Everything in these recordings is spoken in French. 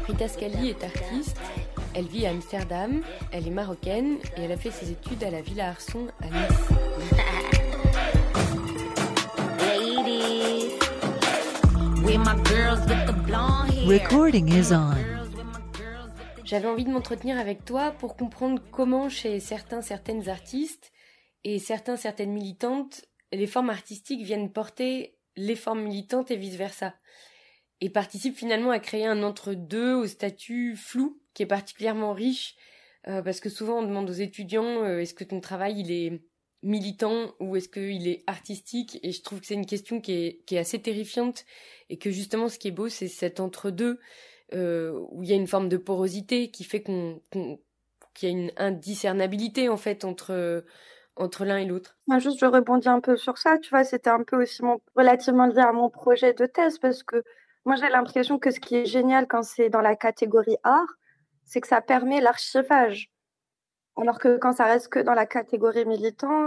Rita Scali est artiste, elle vit à Amsterdam, elle est marocaine et elle a fait ses études à la Villa Arson à Nice. Recording is on. J'avais envie de m'entretenir avec toi pour comprendre comment chez certaines artistes et certaines militantes, les formes artistiques viennent porter les formes militantes et vice-versa. Et participent finalement à créer un entre-deux au statut flou qui est particulièrement riche parce que souvent on demande aux étudiants est-ce que ton travail il est militant ou est-ce qu'il est artistique, et je trouve que c'est une question qui est assez terrifiante et que justement ce qui est beau c'est cet entre-deux où il y a une forme de porosité qui fait qu'il y a une indiscernabilité en fait entre l'un et l'autre. Juste, je rebondis un peu sur ça, tu vois, c'était un peu aussi relativement lié à mon projet de thèse, parce que moi j'ai l'impression que ce qui est génial quand c'est dans la catégorie art, c'est que ça permet l'archivage. Alors que quand ça reste que dans la catégorie militant,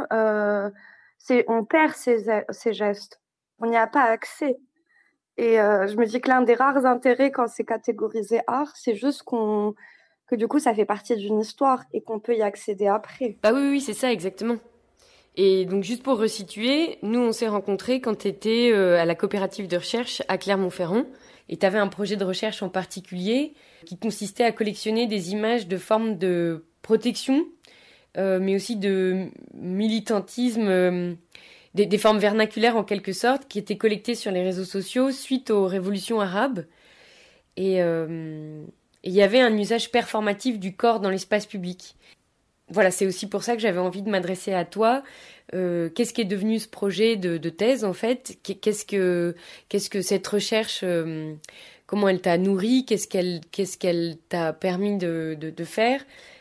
on perd ces gestes. On n'y a pas accès. Et je me dis que l'un des rares intérêts quand c'est catégorisé art, c'est juste que du coup ça fait partie d'une histoire et qu'on peut y accéder après. Bah oui, c'est ça exactement. Et donc juste pour resituer, nous on s'est rencontrés quand tu étais à la coopérative de recherche à Clermont-Ferrand et tu avais un projet de recherche en particulier qui consistait à collectionner des images de formes de protection mais aussi de militantisme, des formes vernaculaires en quelque sorte qui étaient collectées sur les réseaux sociaux suite aux révolutions arabes. Et il y avait un usage performatif du corps dans l'espace public. Voilà, c'est aussi pour ça que j'avais envie de m'adresser à toi. Qu'est-ce qui est devenu ce projet de thèse, en fait ? Qu'est-ce que cette recherche, comment elle t'a nourri ? Qu'est-ce qu'elle t'a permis de faire ?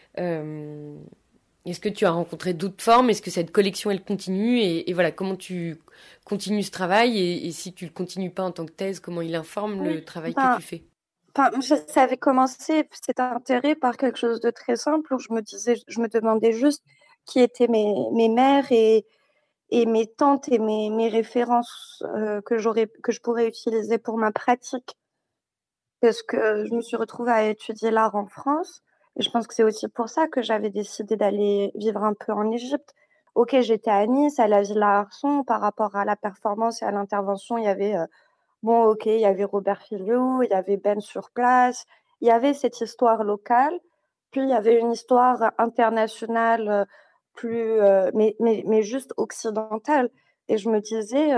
Est-ce que tu as rencontré d'autres formes ? Est-ce que cette collection, elle continue ? Et voilà, comment tu continues ce travail ? Et si tu le continues pas en tant que thèse, comment il informe le travail que tu fais ? Ça avait commencé cet intérêt par quelque chose de très simple où je me demandais juste qui étaient mes mères et mes tantes et mes références que je pourrais utiliser pour ma pratique. Parce que je me suis retrouvée à étudier l'art en France et je pense que c'est aussi pour ça que j'avais décidé d'aller vivre un peu en Égypte. Ok, j'étais à Nice, à la Villa Arson, par rapport à la performance et à l'intervention, il y avait il y avait Robert Filliou, il y avait Ben sur place, il y avait cette histoire locale, puis il y avait une histoire internationale mais juste occidentale. Et je me disais,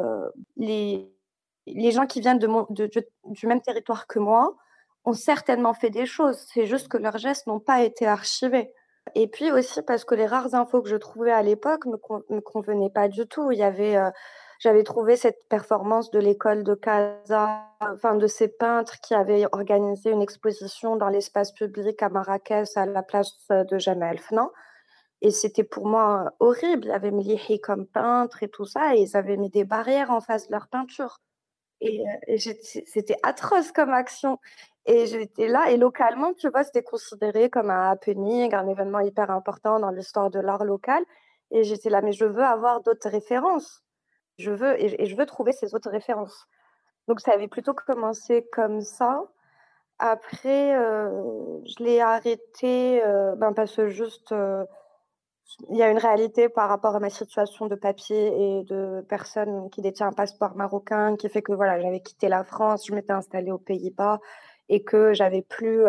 les gens qui viennent du même territoire que moi ont certainement fait des choses, c'est juste que leurs gestes n'ont pas été archivés. Et puis aussi parce que les rares infos que je trouvais à l'époque me convenaient pas du tout. J'avais trouvé cette performance de l'école de Casa, enfin de ces peintres qui avaient organisé une exposition dans l'espace public à Marrakech à la place de Jemaa el-Fna. Et c'était pour moi horrible. Ils avaient mis Lihi comme peintre et tout ça, et ils avaient mis des barrières en face de leur peinture. Et c'était atroce comme action. Et j'étais là, et localement, tu vois, c'était considéré comme un happening, un événement hyper important dans l'histoire de l'art local. Et j'étais là, mais je veux avoir d'autres références. Je veux trouver ces autres références. Donc, ça avait plutôt commencé comme ça. Après, je l'ai arrêté parce que juste, il y a une réalité par rapport à ma situation de papier et de personne qui détient un passeport marocain qui fait que voilà, j'avais quitté la France, je m'étais installée aux Pays-Bas et que j'avais plus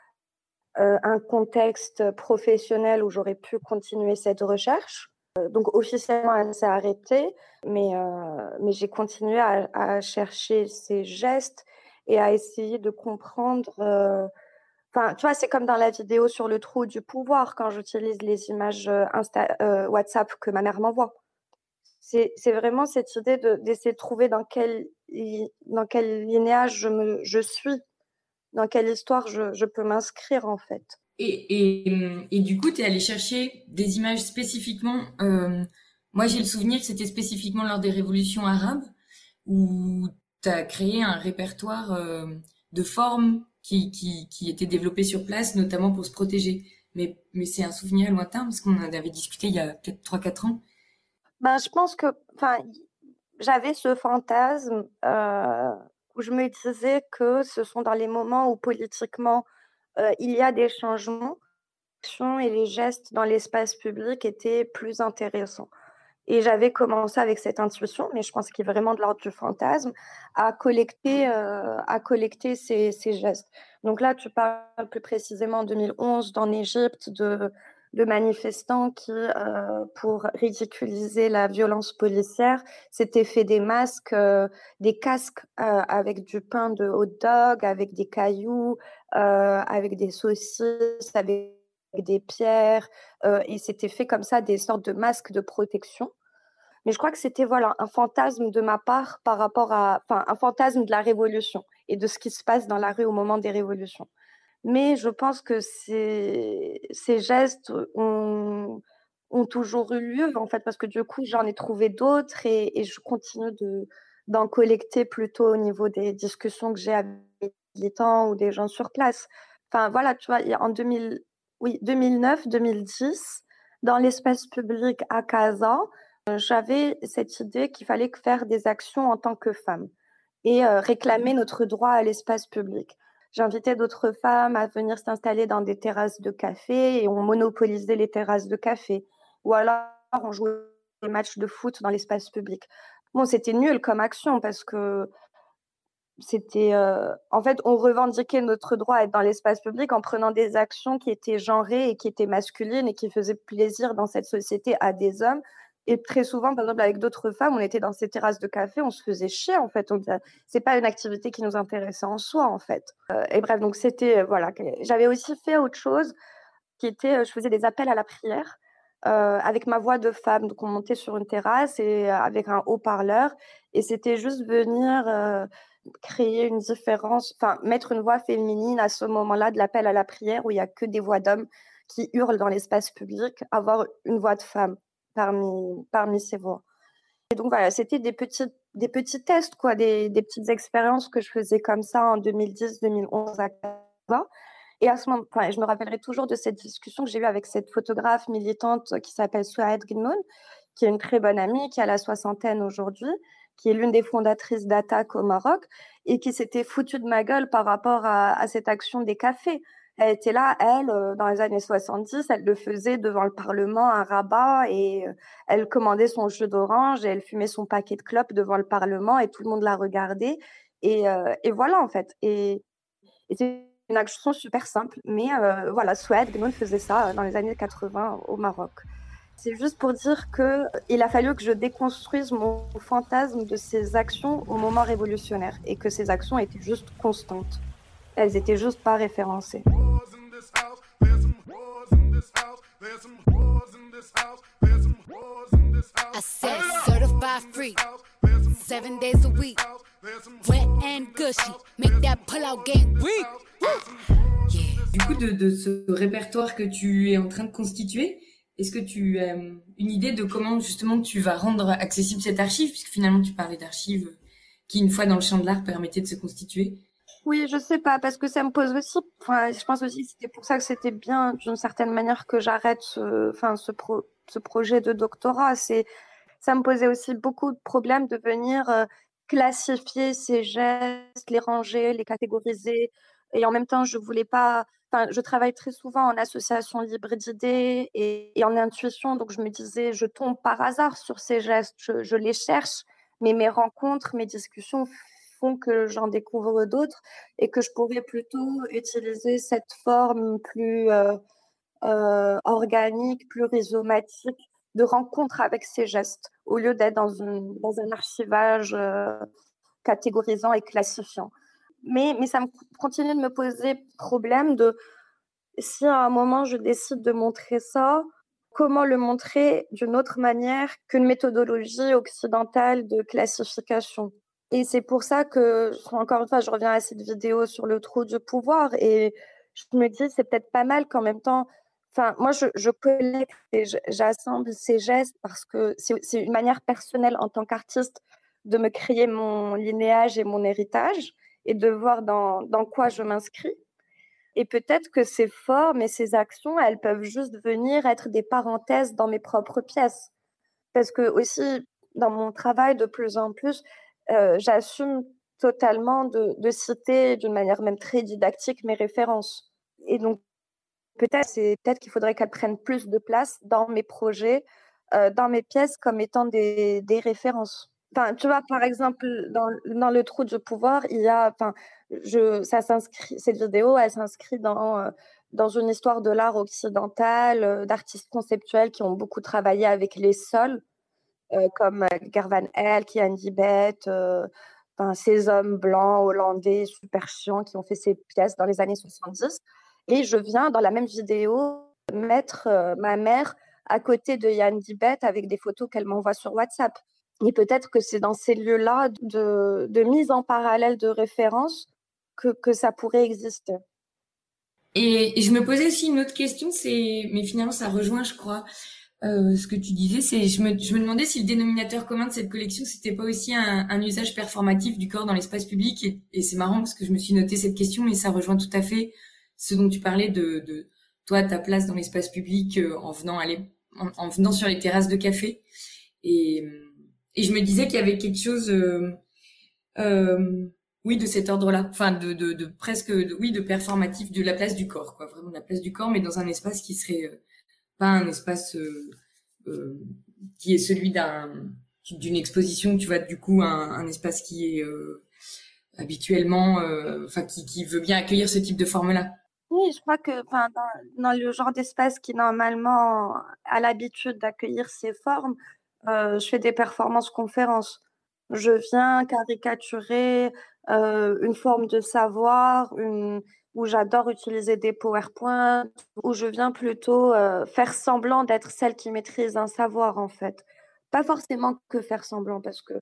un contexte professionnel où j'aurais pu continuer cette recherche. Donc officiellement, elle s'est arrêtée, mais j'ai continué à chercher ces gestes et à essayer de comprendre. Enfin, tu vois, c'est comme dans la vidéo sur le trou du pouvoir quand j'utilise les images WhatsApp que ma mère m'envoie. C'est vraiment cette idée d'essayer de trouver dans quel linéage je suis, dans quelle histoire je peux m'inscrire en fait. Et du coup, tu es allé chercher des images spécifiquement. Moi, j'ai le souvenir que c'était spécifiquement lors des révolutions arabes où tu as créé un répertoire de formes qui étaient développées sur place, notamment pour se protéger. Mais c'est un souvenir lointain parce qu'on en avait discuté il y a peut-être 3-4 ans. Je pense que j'avais ce fantasme où je me disais que ce sont dans les moments où politiquement, il y a des changements, l'action et les gestes dans l'espace public étaient plus intéressants. Et j'avais commencé avec cette intuition, mais je pense qu'il est vraiment de l'ordre du fantasme, à collecter ces gestes. Donc là, tu parles plus précisément en 2011, en Égypte, de manifestants qui, pour ridiculiser la violence policière, s'étaient fait des masques, des casques avec du pain de hot dog, avec des cailloux, avec des saucisses, avec des pierres, et s'étaient fait comme ça des sortes de masques de protection. Mais je crois que c'était voilà, un fantasme de ma part par rapport à, enfin, un fantasme de la révolution et de ce qui se passe dans la rue au moment des révolutions. Mais je pense que ces gestes ont toujours eu lieu, en fait, parce que du coup, j'en ai trouvé d'autres et je continue d'en collecter plutôt au niveau des discussions que j'ai avec des militants ou des gens sur place. Enfin, voilà, tu vois, en 2000, oui, 2009, 2010, dans l'espace public à Casa, j'avais cette idée qu'il fallait faire des actions en tant que femme et réclamer notre droit à l'espace public. J'invitais d'autres femmes à venir s'installer dans des terrasses de café et on monopolisait les terrasses de café. Ou alors on jouait des matchs de foot dans l'espace public. Bon, c'était nul comme action parce que c'était, en fait, on revendiquait notre droit à être dans l'espace public en prenant des actions qui étaient genrées et qui étaient masculines et qui faisaient plaisir dans cette société à des hommes. Et très souvent, par exemple, avec d'autres femmes, on était dans ces terrasses de café, on se faisait chier, en fait. C'est pas une activité qui nous intéressait en soi, en fait. Et bref, donc c'était, voilà. J'avais aussi fait autre chose qui était, je faisais des appels à la prière avec ma voix de femme. Donc on montait sur une terrasse et avec un haut-parleur. Et c'était juste venir créer une différence, enfin mettre une voix féminine à ce moment-là de l'appel à la prière où il y a que des voix d'hommes qui hurlent dans l'espace public, avoir une voix de femme parmi ces voix. Et donc voilà, c'était des petits tests, quoi, des petites expériences que je faisais comme ça en 2010-2011 à Casa. Et à ce moment, enfin, je me rappellerai toujours de cette discussion que j'ai eue avec cette photographe militante qui s'appelle Souaed Gnoun, qui est une très bonne amie, qui a la soixantaine aujourd'hui, qui est l'une des fondatrices d'Attaque au Maroc, et qui s'était foutue de ma gueule par rapport à cette action des cafés. Elle était là, elle, dans les années 70, elle le faisait devant le Parlement à Rabat, et elle commandait son jus d'orange, et elle fumait son paquet de clopes devant le Parlement, et tout le monde la regardait. Et voilà, en fait. Et c'est une action super simple, mais voilà, Souaed Gnoun faisait ça dans les années 80 au Maroc. C'est juste pour dire qu'il a fallu que je déconstruise mon fantasme de ces actions au moment révolutionnaire et que ces actions étaient juste constantes. Elles étaient juste pas référencées. I said certified free, 7 days a week, wet and gushy, make that pull-out game weak. Yeah. Du coup, de ce répertoire que tu es en train de constituer, est-ce que tu as une idée de comment justement tu vas rendre accessible cette archive, puisque finalement tu parlais d'archives qui, une fois dans le champ de l'art, permettaient de se constituer? Oui, je sais pas, parce que ça me pose aussi, enfin, je pense aussi que c'était pour ça que c'était bien, d'une certaine manière, que j'arrête ce projet de doctorat. Ça me posait aussi beaucoup de problèmes de venir classifier ces gestes, les ranger, les catégoriser. Et en même temps, je voulais pas. Enfin, je travaille très souvent en association libre d'idées et en intuition, donc je me disais, je tombe par hasard sur ces gestes, je les cherche, mais mes rencontres, mes discussions font que j'en découvre d'autres et que je pourrais plutôt utiliser cette forme plus organique, plus rhizomatique de rencontre avec ces gestes, au lieu d'être dans un archivage catégorisant et classifiant. Mais ça continue de me poser problème de si à un moment je décide de montrer ça, comment le montrer d'une autre manière qu'une méthodologie occidentale de classification. Et c'est pour ça que, encore une fois, je reviens à cette vidéo sur le trou du pouvoir et je me dis, c'est peut-être pas mal qu'en même temps, enfin, moi, je collecte et j'assemble ces gestes parce que c'est une manière personnelle en tant qu'artiste de me créer mon linéage et mon héritage et de voir dans quoi je m'inscris. Et peut-être que ces formes et ces actions, elles peuvent juste venir être des parenthèses dans mes propres pièces. Parce que aussi, dans mon travail, de plus en plus, j'assume totalement de citer d'une manière même très didactique mes références. Et donc, peut-être qu'il faudrait qu'elles prennent plus de place dans mes projets, dans mes pièces comme étant des références. Enfin, tu vois, par exemple, dans le trou du pouvoir, il y a, enfin, cette vidéo, elle s'inscrit dans une histoire de l'art occidental, d'artistes conceptuels qui ont beaucoup travaillé avec les sols, comme Gervan Elk, Jan Dibet, ces hommes blancs hollandais super chiants qui ont fait ces pièces dans les années 70. Et je viens, dans la même vidéo, mettre ma mère à côté de Jan Dibet avec des photos qu'elle m'envoie sur WhatsApp. Et peut-être que c'est dans ces lieux-là de mise en parallèle de références que ça pourrait exister. Et je me posais aussi une autre question, mais finalement ça rejoint, je crois, ce que tu disais, je me demandais si le dénominateur commun de cette collection, c'était pas aussi un usage performatif du corps dans l'espace public. Et c'est marrant parce que je me suis noté cette question, mais ça rejoint tout à fait ce dont tu parlais de toi, ta place dans l'espace public en venant sur les terrasses de café. Et je me disais qu'il y avait quelque chose, oui, de cet ordre-là, enfin de presque, oui, de performatif, de la place du corps, quoi, vraiment de la place du corps, mais dans un espace qui serait pas un espace qui est celui d'une exposition, tu vois, du coup un espace qui est habituellement, enfin qui veut bien accueillir ce type de forme-là. Oui, je crois que dans le genre d'espace qui normalement a l'habitude d'accueillir ces formes, je fais des performances conférences. Je viens caricaturer une forme de savoir, où j'adore utiliser des PowerPoint, où je viens plutôt faire semblant d'être celle qui maîtrise un savoir, en fait. Pas forcément que faire semblant, parce que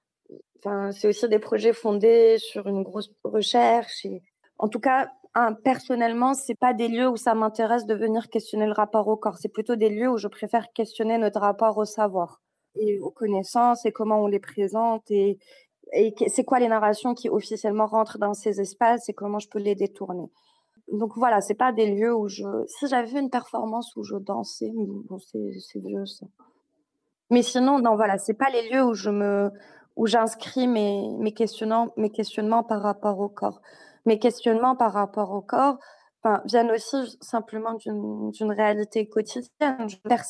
c'est aussi des projets fondés sur une grosse recherche. Et, en tout cas, personnellement, c'est pas des lieux où ça m'intéresse de venir questionner le rapport au corps. C'est plutôt des lieux où je préfère questionner notre rapport au savoir et aux connaissances et comment on les présente et c'est quoi les narrations qui officiellement rentrent dans ces espaces et comment je peux les détourner. Donc voilà, c'est pas des lieux où si j'avais fait une performance où je dansais, bon, c'est vieux ça. Mais sinon, non, voilà, c'est pas les lieux où j'inscris mes questionnements par rapport au corps. Mes questionnements par rapport au corps, viennent aussi simplement d'une réalité quotidienne.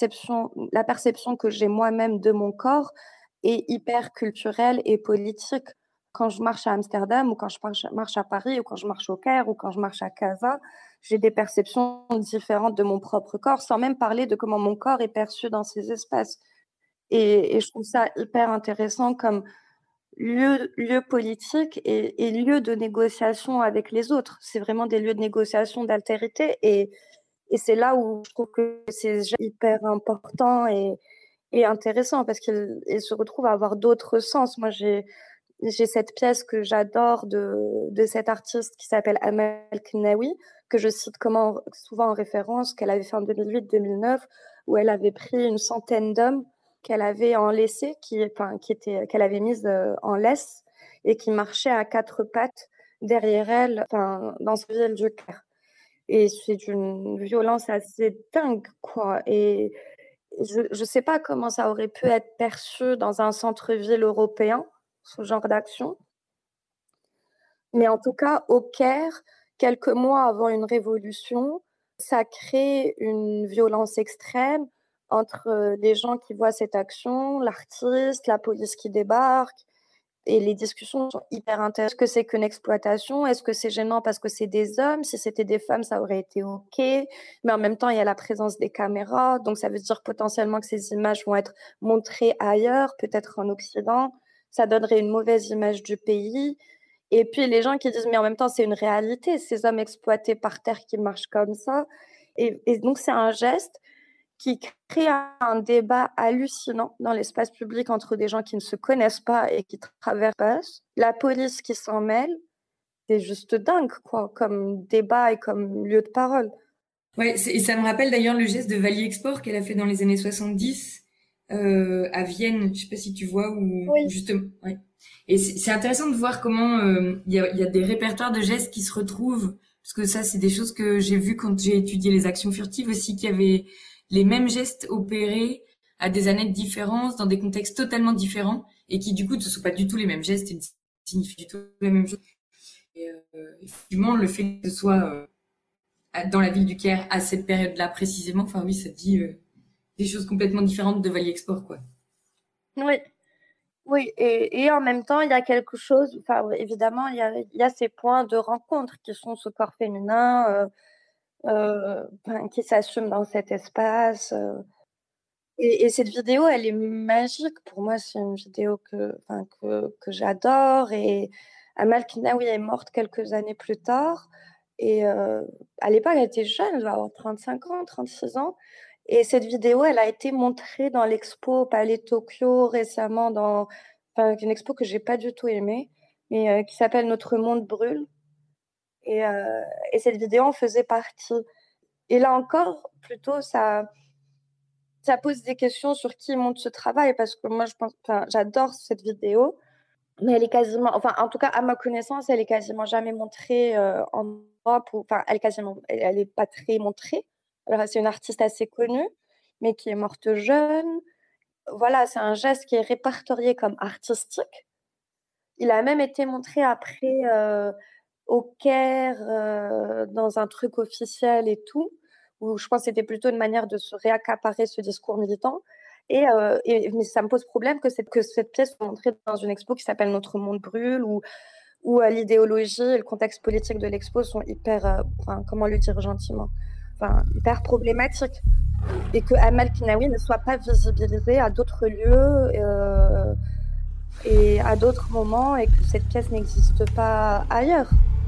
La perception que j'ai moi-même de mon corps est hyper culturelle et politique. Quand je marche à Amsterdam ou quand je marche à Paris ou quand je marche au Caire ou quand je marche à Casa, j'ai des perceptions différentes de mon propre corps, sans même parler de comment mon corps est perçu dans ces espaces. Et je trouve ça hyper intéressant comme lieu politique et lieu de négociation avec les autres. C'est vraiment des lieux de négociation d'altérité et c'est là où je trouve que c'est hyper important et intéressant parce qu'il se retrouve à avoir d'autres sens. Moi, j'ai cette pièce que j'adore de cette artiste qui s'appelle Amel Knaoui, que je cite souvent en référence, qu'elle avait fait en 2008-2009, où elle avait pris une centaine d'hommes qu'elle avait enlacés, qu'elle avait mises en laisse et qui marchaient à quatre pattes derrière elle dans ce ville du Caire. Et c'est d'une violence assez dingue, quoi. Et je sais pas comment ça aurait pu être perçu dans un centre-ville européen, ce genre d'action. Mais en tout cas, au Caire, quelques mois avant une révolution, ça crée une violence extrême entre les gens qui voient cette action, l'artiste, la police qui débarque. Et les discussions sont hyper intéressantes. Est-ce que c'est qu'une exploitation? Est-ce que c'est gênant parce que c'est des hommes? Si c'était des femmes, ça aurait été OK. Mais en même temps, il y a la présence des caméras. Donc, ça veut dire potentiellement que ces images vont être montrées ailleurs, peut-être en Occident. Ça donnerait une mauvaise image du pays. Et puis, les gens qui disent, mais en même temps, c'est une réalité, ces hommes exploités par terre qui marchent comme ça. Et donc, c'est un geste qui crée un débat hallucinant dans l'espace public entre des gens qui ne se connaissent pas et qui traversent. La police qui s'en mêle, c'est juste dingue, quoi, comme débat et comme lieu de parole. Ouais, et ça me rappelle d'ailleurs le geste de Vali Export qu'elle a fait dans les années 70 à Vienne, je sais pas si tu vois, oui. Justement, ouais. Et c'est intéressant de voir comment il y a des répertoires de gestes qui se retrouvent, parce que ça, c'est des choses que j'ai vues quand j'ai étudié les actions furtives aussi, qu'il y avait les mêmes gestes opérés à des années de différence, dans des contextes totalement différents, et qui du coup ne sont pas du tout les mêmes gestes. Et signifie du tout la même chose. Et effectivement, le fait que ce soit dans la ville du Caire à cette période-là précisément, enfin oui, ça dit des choses complètement différentes de Valley Export, quoi. Oui, oui, et en même temps, il y a quelque chose, enfin, évidemment, il y a ces points de rencontre qui sont ce corps féminin qui s'assume dans cet espace. Et cette vidéo, elle est magique. Pour moi, c'est une vidéo que j'adore. Et Amal Kinaoui est morte quelques années plus tard. Et à l'époque, elle était jeune, elle devait avoir 35 ans, 36 ans. Et cette vidéo, elle a été montrée dans l'expo au Palais Tokyo récemment, une expo que j'ai pas du tout aimée, mais qui s'appelle Notre monde brûle. Et cette vidéo en faisait partie. Et là encore, plutôt, ça pose des questions sur qui monte ce travail, parce que moi, j'adore cette vidéo, mais elle est quasiment, enfin, en tout cas, à ma connaissance, elle est quasiment jamais montrée en Europe, elle est pas très montrée. Alors, c'est une artiste assez connue, mais qui est morte jeune. Voilà, c'est un geste qui est répertorié comme artistique. Il a même été montré après au Caire, dans un truc officiel et tout, où je pense que c'était plutôt une manière de se réaccaparer ce discours militant. Mais ça me pose problème que cette pièce soit montrée dans une expo qui s'appelle Notre monde brûle, où l'idéologie et le contexte politique de l'expo sont hyper, comment le dire gentiment, hyper problématiques. Et que Amal Kinaoui ne soit pas visibilisée à d'autres lieux et à d'autres moments, et que cette pièce n'existe pas ailleurs.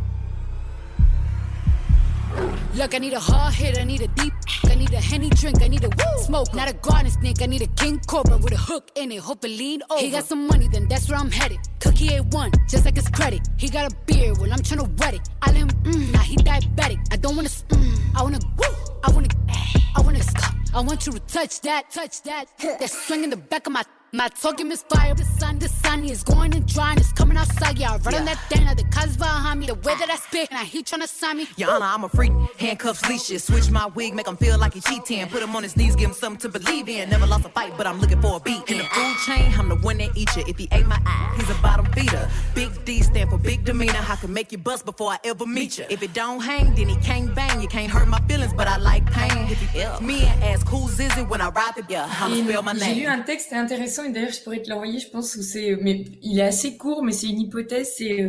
Look, I need a hard hit, I need a deep, I need a Henny drink, I need a smoke, not a garden snake, I need a king cobra with a hook in it, hope it lean over. He got some money, then that's where I'm headed. Cookie A1, just like his credit. He got a beard, well I'm tryna wet it. I let him, now he diabetic. I don't wanna, I wanna, I wanna, I wanna, I want you to touch that, that swing in the back of my talking misfire. The sun is going and drying, it's coming outside. Yeah, I run on that thing, like the cuz behind me. The way that I spit, and he tryna sign me. Your Honor, I'm a freak. Handcuffs, leashes, switch my wig, make him feel like he cheating. Put him on his knees, give him something to believe in. Never lost a fight, but I'm looking for a beat. In the food chain, I'm the one that eat you. If he ate my eye, he's a bottom feeder. Big D stand for big demeanor. I can make you bust before I ever meet you. If it don't hang, then he can't bang. You can't hurt my feelings, but I like pain. If you me and ask who's is it when I ride the I'ma spell my name. J'ai lu un texte intéressant, et d'ailleurs je pourrais te l'envoyer, je pense, mais il est assez court, mais c'est une hypothèse. C'est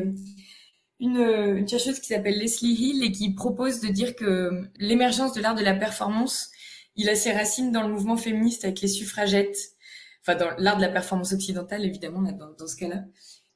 une chercheuse qui s'appelle Leslie Hill et qui propose de dire que l'émergence de l'art de la performance, il a ses racines dans le mouvement féministe avec les suffragettes, enfin dans l'art de la performance occidentale évidemment là, dans ce cas-là.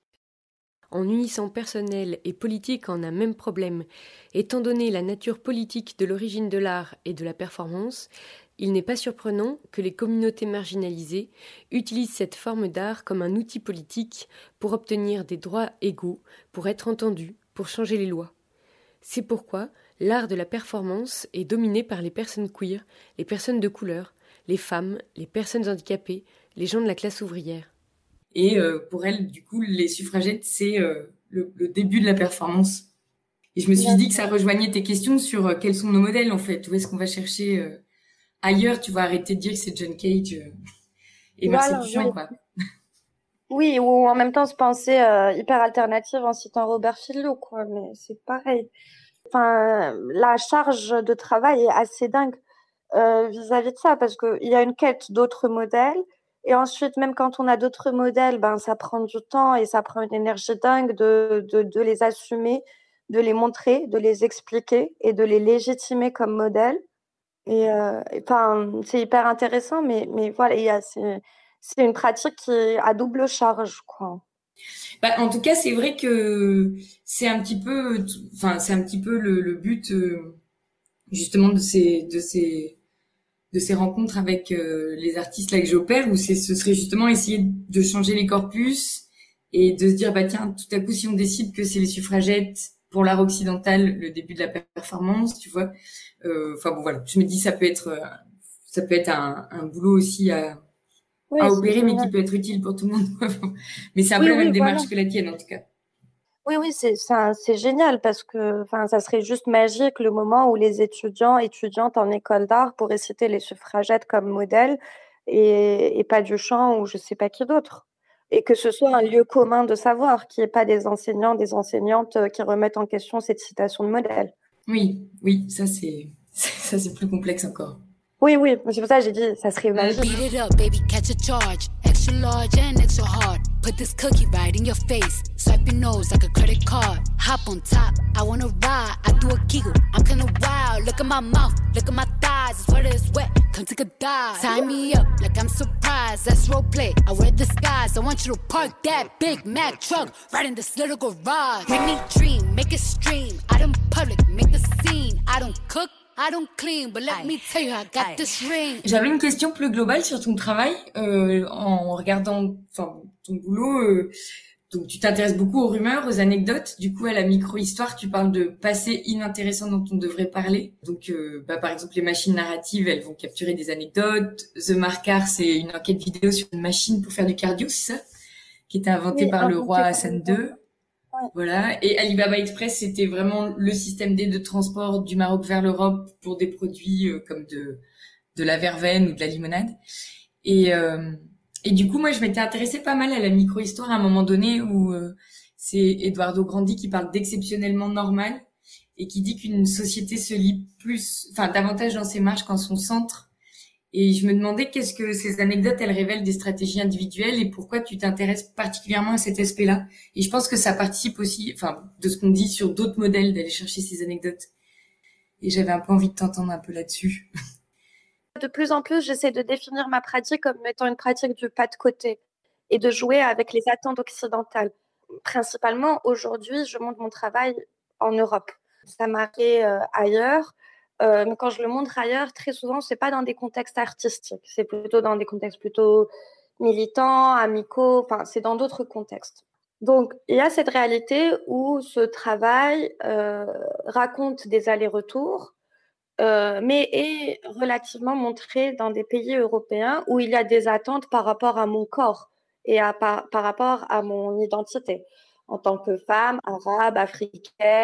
En unissant personnel et politique en un même problème, étant donné la nature politique de l'origine de l'art et de la performance, il n'est pas surprenant que les communautés marginalisées utilisent cette forme d'art comme un outil politique pour obtenir des droits égaux, pour être entendus, pour changer les lois. C'est pourquoi l'art de la performance est dominé par les personnes queer, les personnes de couleur, les femmes, les personnes handicapées, les gens de la classe ouvrière. Et pour elle, du coup, les suffragettes, c'est le début de la performance. Et je me suis dit que ça rejoignait tes questions sur quels sont nos modèles, en fait. Où est-ce qu'on va chercher ailleurs? Tu vas arrêter de dire que c'est John Cage et Marcel Duchamp, quoi. Oui, ou en même temps se penser hyper alternative en citant Robert Fillot, quoi. Mais c'est pareil. Enfin, la charge de travail est assez dingue vis-à-vis de ça, parce qu'il y a une quête d'autres modèles. Et ensuite, même quand on a d'autres modèles, ça prend du temps et ça prend une énergie dingue de les assumer, de les montrer, de les expliquer et de les légitimer comme modèles. Et c'est hyper intéressant, mais voilà, c'est une pratique qui est à double charge, quoi. En tout cas, c'est vrai que c'est un petit peu le but justement de ces rencontres avec les artistes là que j'opère, où ce serait justement essayer de changer les corpus et de se dire tiens, tout à coup si on décide que c'est les suffragettes pour l'art occidental le début de la performance, tu vois, voilà, je me dis ça peut être un boulot aussi à opérer, mais qui peut être utile pour tout le monde. Mais c'est un peu la même démarche que la tienne en tout cas. Oui, c'est génial, parce que ça serait juste magique le moment où les étudiantes en école d'art pourraient citer les suffragettes comme modèle et pas Duchamp ou je sais pas qui d'autre. et que ce soit un lieu commun de savoir, qu'il n'y ait pas des enseignants, des enseignantes qui remettent en question cette citation de modèle. Oui, ça c'est plus complexe encore. Oui, c'est pour ça que j'ai dit, ça serait magique. Beat it up, baby, catch a charge. Extra large and extra hard. Put this cookie right in your face. Swipe your nose like a credit card. Hop on top, I wanna ride. I do a giggle, I'm kinda wild. Look at my mouth, look at my thighs. It's wet, it's wet, come take a dive. Tie me up like I'm surprised. That's role play, I wear disguise. I want you to park that Big Mac truck right in this little garage. Make me dream, make it stream. Out in public, make the scene. I don't cook, I don't clean, but let me tell you, I got this ring. J'avais une question plus globale sur ton travail, en regardant, ton boulot. Donc, tu t'intéresses beaucoup aux rumeurs, aux anecdotes. Du coup, à la micro-histoire, tu parles de passé inintéressant dont on devrait parler. Donc, par exemple, les machines narratives, elles vont capturer des anecdotes. The Marker, c'est une enquête vidéo sur une machine pour faire du cardio, c'est ça? Qui était inventée par le roi Hassan II. Ouais. Voilà. Et Alibaba Express, c'était vraiment le système D de transport du Maroc vers l'Europe pour des produits comme de la verveine ou de la limonade. Et du coup, moi, je m'étais intéressée pas mal à la micro-histoire à un moment donné où c'est Eduardo Grandi qui parle d'exceptionnellement normal et qui dit qu'une société se lie davantage dans ses marges qu'en son centre. Et je me demandais qu'est-ce que ces anecdotes, elles révèlent des stratégies individuelles et pourquoi tu t'intéresses particulièrement à cet aspect-là. Et je pense que ça participe aussi, de ce qu'on dit sur d'autres modèles, d'aller chercher ces anecdotes. Et j'avais un peu envie de t'entendre un peu là-dessus. De plus en plus, j'essaie de définir ma pratique comme étant une pratique du pas de côté et de jouer avec les attentes occidentales. Principalement, aujourd'hui, je montre mon travail en Europe. Ça m'a fait ailleurs. Mais quand je le montre ailleurs, très souvent, c'est pas dans des contextes artistiques, c'est plutôt dans des contextes plutôt militants, amicaux, c'est dans d'autres contextes. Donc, il y a cette réalité où ce travail raconte des allers-retours, mais est relativement montré dans des pays européens où il y a des attentes par rapport à mon corps et par rapport à mon identité en tant que femme, arabe, africaine,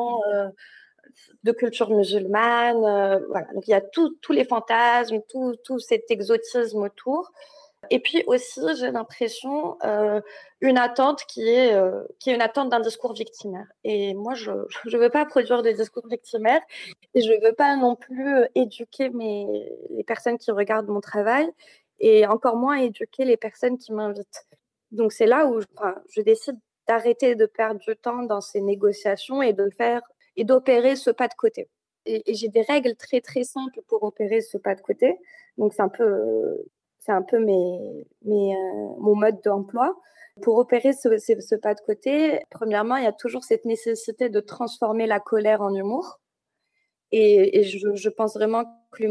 de culture musulmane, voilà. Donc il y a tous les fantasmes, tout cet exotisme autour. Et puis aussi, j'ai l'impression une attente qui est une attente d'un discours victimaire. Et moi, je veux pas produire des discours victimaires et je veux pas non plus éduquer les personnes qui regardent mon travail et encore moins éduquer les personnes qui m'invitent. Donc c'est là où je décide d'arrêter de perdre du temps dans ces négociations et d'opérer ce pas de côté. Et j'ai des règles très, très simples pour opérer ce pas de côté. Donc, c'est un peu mon mode d'emploi. Pour opérer ce pas de côté, premièrement, il y a toujours cette nécessité de transformer la colère en humour. Et je pense vraiment que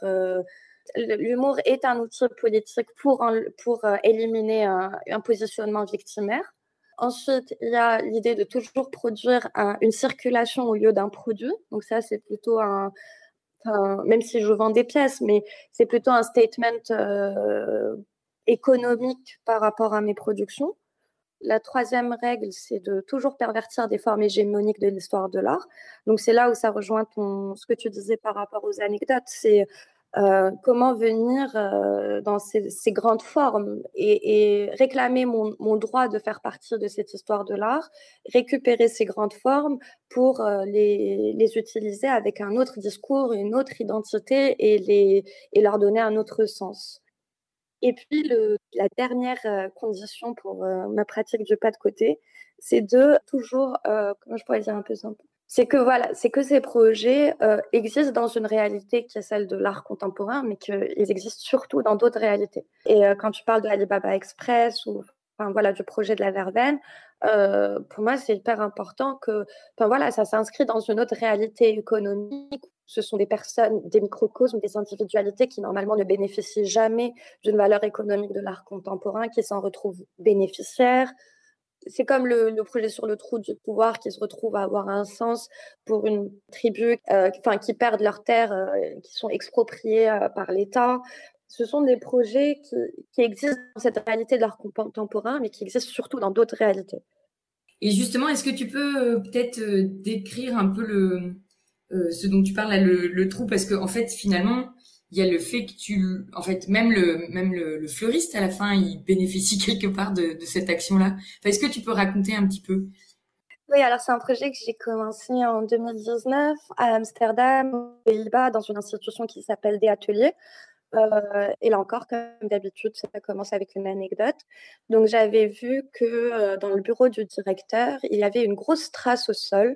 l'humour est un outil politique pour éliminer un positionnement victimaire. Ensuite, il y a l'idée de toujours produire une circulation au lieu d'un produit. Donc ça, c'est plutôt même si je vends des pièces, mais c'est plutôt un statement économique par rapport à mes productions. La troisième règle, c'est de toujours pervertir des formes hégémoniques de l'histoire de l'art. Donc c'est là où ça rejoint ce que tu disais par rapport aux anecdotes. C'est comment venir dans ces grandes formes et réclamer mon droit de faire partie de cette histoire de l'art, récupérer ces grandes formes pour les utiliser avec un autre discours, une autre identité et leur donner un autre sens. Et puis, la dernière condition pour ma pratique du pas de côté, c'est de toujours, comment je pourrais dire un peu simple, c'est que ces projets existent dans une réalité qui est celle de l'art contemporain, mais qu'ils existent surtout dans d'autres réalités. Et quand tu parles de Alibaba Express ou du projet de la verveine, pour moi, c'est hyper important que ça s'inscrit dans une autre réalité économique. Ce sont des personnes, des microcosmes, des individualités qui normalement ne bénéficient jamais d'une valeur économique de l'art contemporain, qui s'en retrouvent bénéficiaires. C'est comme le projet sur le trou du pouvoir qui se retrouve à avoir un sens pour une tribu qui perdent leurs terres, qui sont expropriées par l'État. Ce sont des projets qui existent dans cette réalité de l'art contemporain, mais qui existent surtout dans d'autres réalités. Et justement, est-ce que tu peux peut-être décrire un peu ce dont tu parles, là, le trou, parce qu'en fait, finalement, il y a le fait que en fait, même le fleuriste à la fin, il bénéficie quelque part de cette action-là. Enfin, est-ce que tu peux raconter un petit peu? Oui, alors c'est un projet que j'ai commencé en 2019 à Amsterdam, aux Pays-Bas, dans une institution qui s'appelle Des Ateliers. Et là encore, comme d'habitude, ça commence avec une anecdote. Donc, j'avais vu que dans le bureau du directeur, il y avait une grosse trace au sol,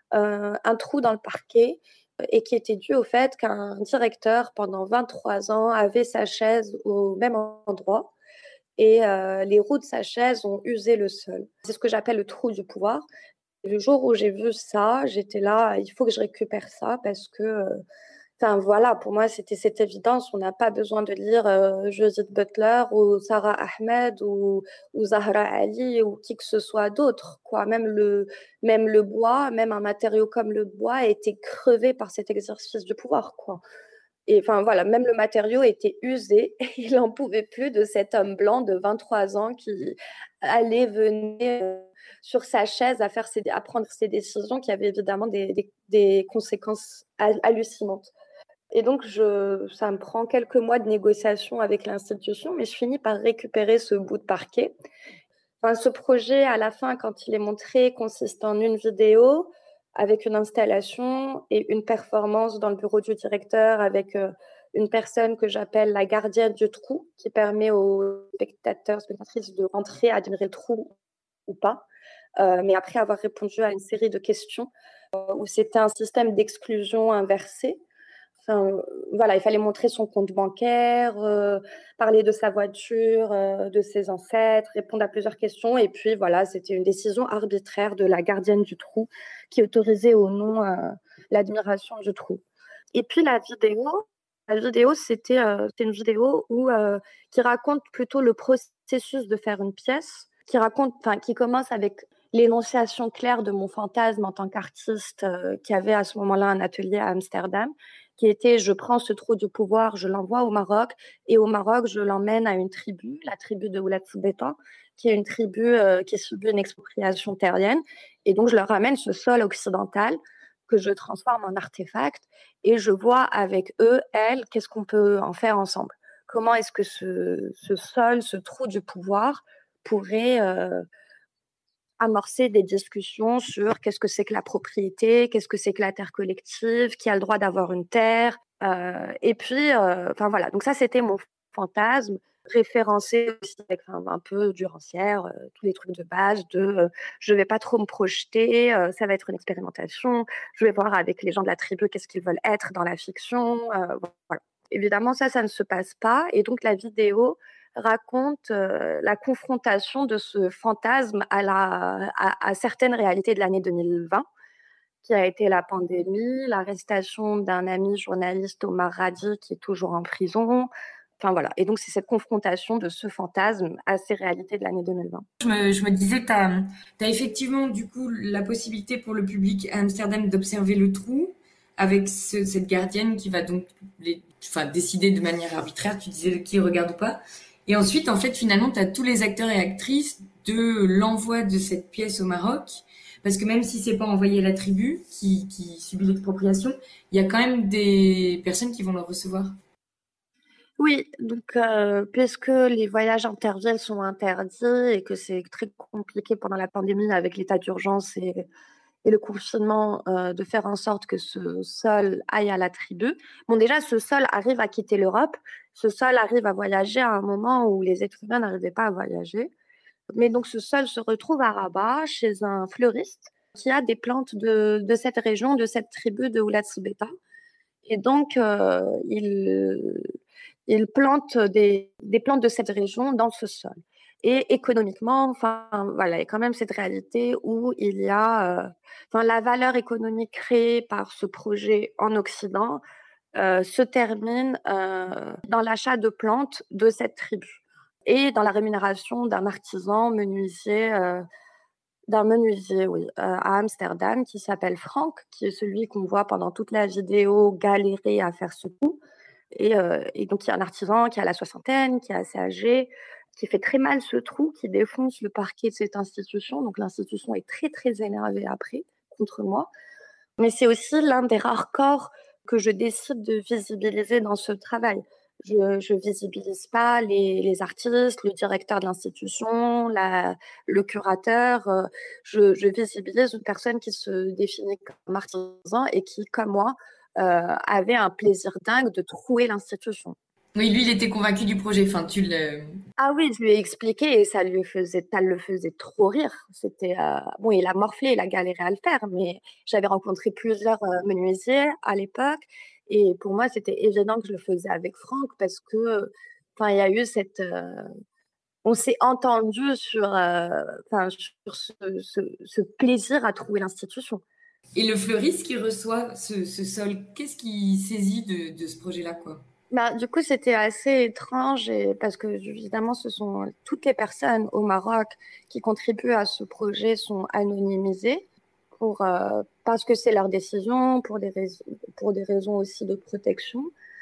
un trou dans le parquet, et qui était dû au fait qu'un directeur, pendant 23 ans, avait sa chaise au même endroit. Et les roues de sa chaise ont usé le sol. C'est ce que j'appelle le trou du pouvoir. Et le jour où j'ai vu ça, j'étais là, il faut que je récupère ça parce que enfin voilà, pour moi, c'était cette évidence. On n'a pas besoin de lire Judith Butler ou Sarah Ahmed ou Zahra Ali ou qui que ce soit d'autre, quoi. Même le bois, même un matériau comme le bois a été crevé par cet exercice du pouvoir, quoi. Et enfin voilà, même le matériau était usé. Et il n'en pouvait plus de cet homme blanc de 23 ans qui allait, venait sur sa chaise à prendre ses décisions qui avaient évidemment des conséquences hallucinantes. Et donc, ça me prend quelques mois de négociation avec l'institution, mais je finis par récupérer ce bout de parquet. Enfin, ce projet, à la fin, quand il est montré, consiste en une vidéo avec une installation et une performance dans le bureau du directeur avec une personne que j'appelle la gardienne du trou, qui permet aux spectateurs, spectatrices de rentrer, admirer le trou ou pas. Mais après avoir répondu à une série de questions où c'était un système d'exclusion inversé. Enfin, voilà, il fallait montrer son compte bancaire, parler de sa voiture, de ses ancêtres, répondre à plusieurs questions. Et puis voilà, c'était une décision arbitraire de la gardienne du trou qui autorisait ou non l'admiration du trou. Et puis la vidéo, c'était une vidéo qui raconte plutôt le processus de faire une pièce, qui commence avec l'énonciation claire de mon fantasme en tant qu'artiste qui avait à ce moment-là un atelier à Amsterdam, qui était je prends ce trou du pouvoir, je l'envoie au Maroc, et au Maroc, je l'emmène à une tribu, la tribu de Ouled Soubeta, qui est une tribu qui subit une expropriation terrienne. Et donc, je leur ramène ce sol occidental que je transforme en artefact, et je vois avec eux, elles, qu'est-ce qu'on peut en faire ensemble. Comment est-ce que ce sol, ce trou du pouvoir pourrait amorcer des discussions sur qu'est-ce que c'est que la propriété, qu'est-ce que c'est que la terre collective, qui a le droit d'avoir une terre. Et puis, enfin voilà, donc ça c'était mon fantasme, référencé aussi avec un peu du rancière, tous les trucs de base je vais pas trop me projeter, ça va être une expérimentation, je vais voir avec les gens de la tribu qu'est-ce qu'ils veulent être dans la fiction. Voilà. Évidemment, ça ne se passe pas. Et donc la vidéo raconte la confrontation de ce fantasme à certaines réalités de l'année 2020, qui a été la pandémie, l'arrestation d'un ami journaliste, Omar Radi, qui est toujours en prison. Enfin voilà. Et donc c'est cette confrontation de ce fantasme à ces réalités de l'année 2020. Je me disais, tu as effectivement du coup la possibilité pour le public à Amsterdam d'observer le trou avec cette gardienne qui va donc décider de manière arbitraire, tu disais qui regarde ou pas. Et ensuite, en fait, finalement, tu as tous les acteurs et actrices de l'envoi de cette pièce au Maroc. Parce que même si c'est pas envoyé à la tribu qui subit l'expropriation, il y a quand même des personnes qui vont le recevoir. Oui, donc puisque les voyages intervilles sont interdits et que c'est très compliqué pendant la pandémie avec l'état d'urgence et le confinement, de faire en sorte que ce sol aille à la tribu. Bon, déjà, ce sol arrive à quitter l'Europe. Ce sol arrive à voyager à un moment où les êtres humains n'arrivaient pas à voyager. Mais donc, ce sol se retrouve à Rabat, chez un fleuriste qui a des plantes de cette région, de cette tribu de Ouled Soubeta. Et donc, il plante des plantes de cette région dans ce sol. Et économiquement, enfin voilà, il y a quand même cette réalité où il y a, la valeur économique créée par ce projet en Occident se termine dans l'achat de plantes de cette tribu et dans la rémunération d'un artisan menuisier, à Amsterdam qui s'appelle Frank, qui est celui qu'on voit pendant toute la vidéo galérer à faire ce coup. Et donc il y a un artisan qui a la soixantaine, qui est assez âgé, qui fait très mal ce trou, qui défonce le parquet de cette institution. Donc l'institution est très très énervée après contre moi. Mais c'est aussi l'un des rares corps que je décide de visibiliser dans ce travail. Je visibilise pas les artistes, le directeur de l'institution, le curateur. Je visibilise une personne qui se définit comme artisan et qui, comme moi, avait un plaisir dingue de trouer l'institution. Oui, lui, il était convaincu du projet. Enfin, Ah oui, je lui ai expliqué et ça le faisait trop rire. C'était bon, il a morflé, il a galéré à le faire, mais j'avais rencontré plusieurs menuisiers à l'époque et pour moi, c'était évident que je le faisais avec Franck parce que, enfin, il y a eu on s'est entendu sur, sur ce plaisir à trouver l'institution. Et le fleuriste qui reçoit ce sol, qu'est-ce qu'il saisit de ce projet-là, quoi? Bah, du coup, c'était assez étrange parce que évidemment, ce sont toutes les personnes au Maroc qui contribuent à ce projet sont anonymisées parce que c'est leur décision, pour des raisons aussi de protection.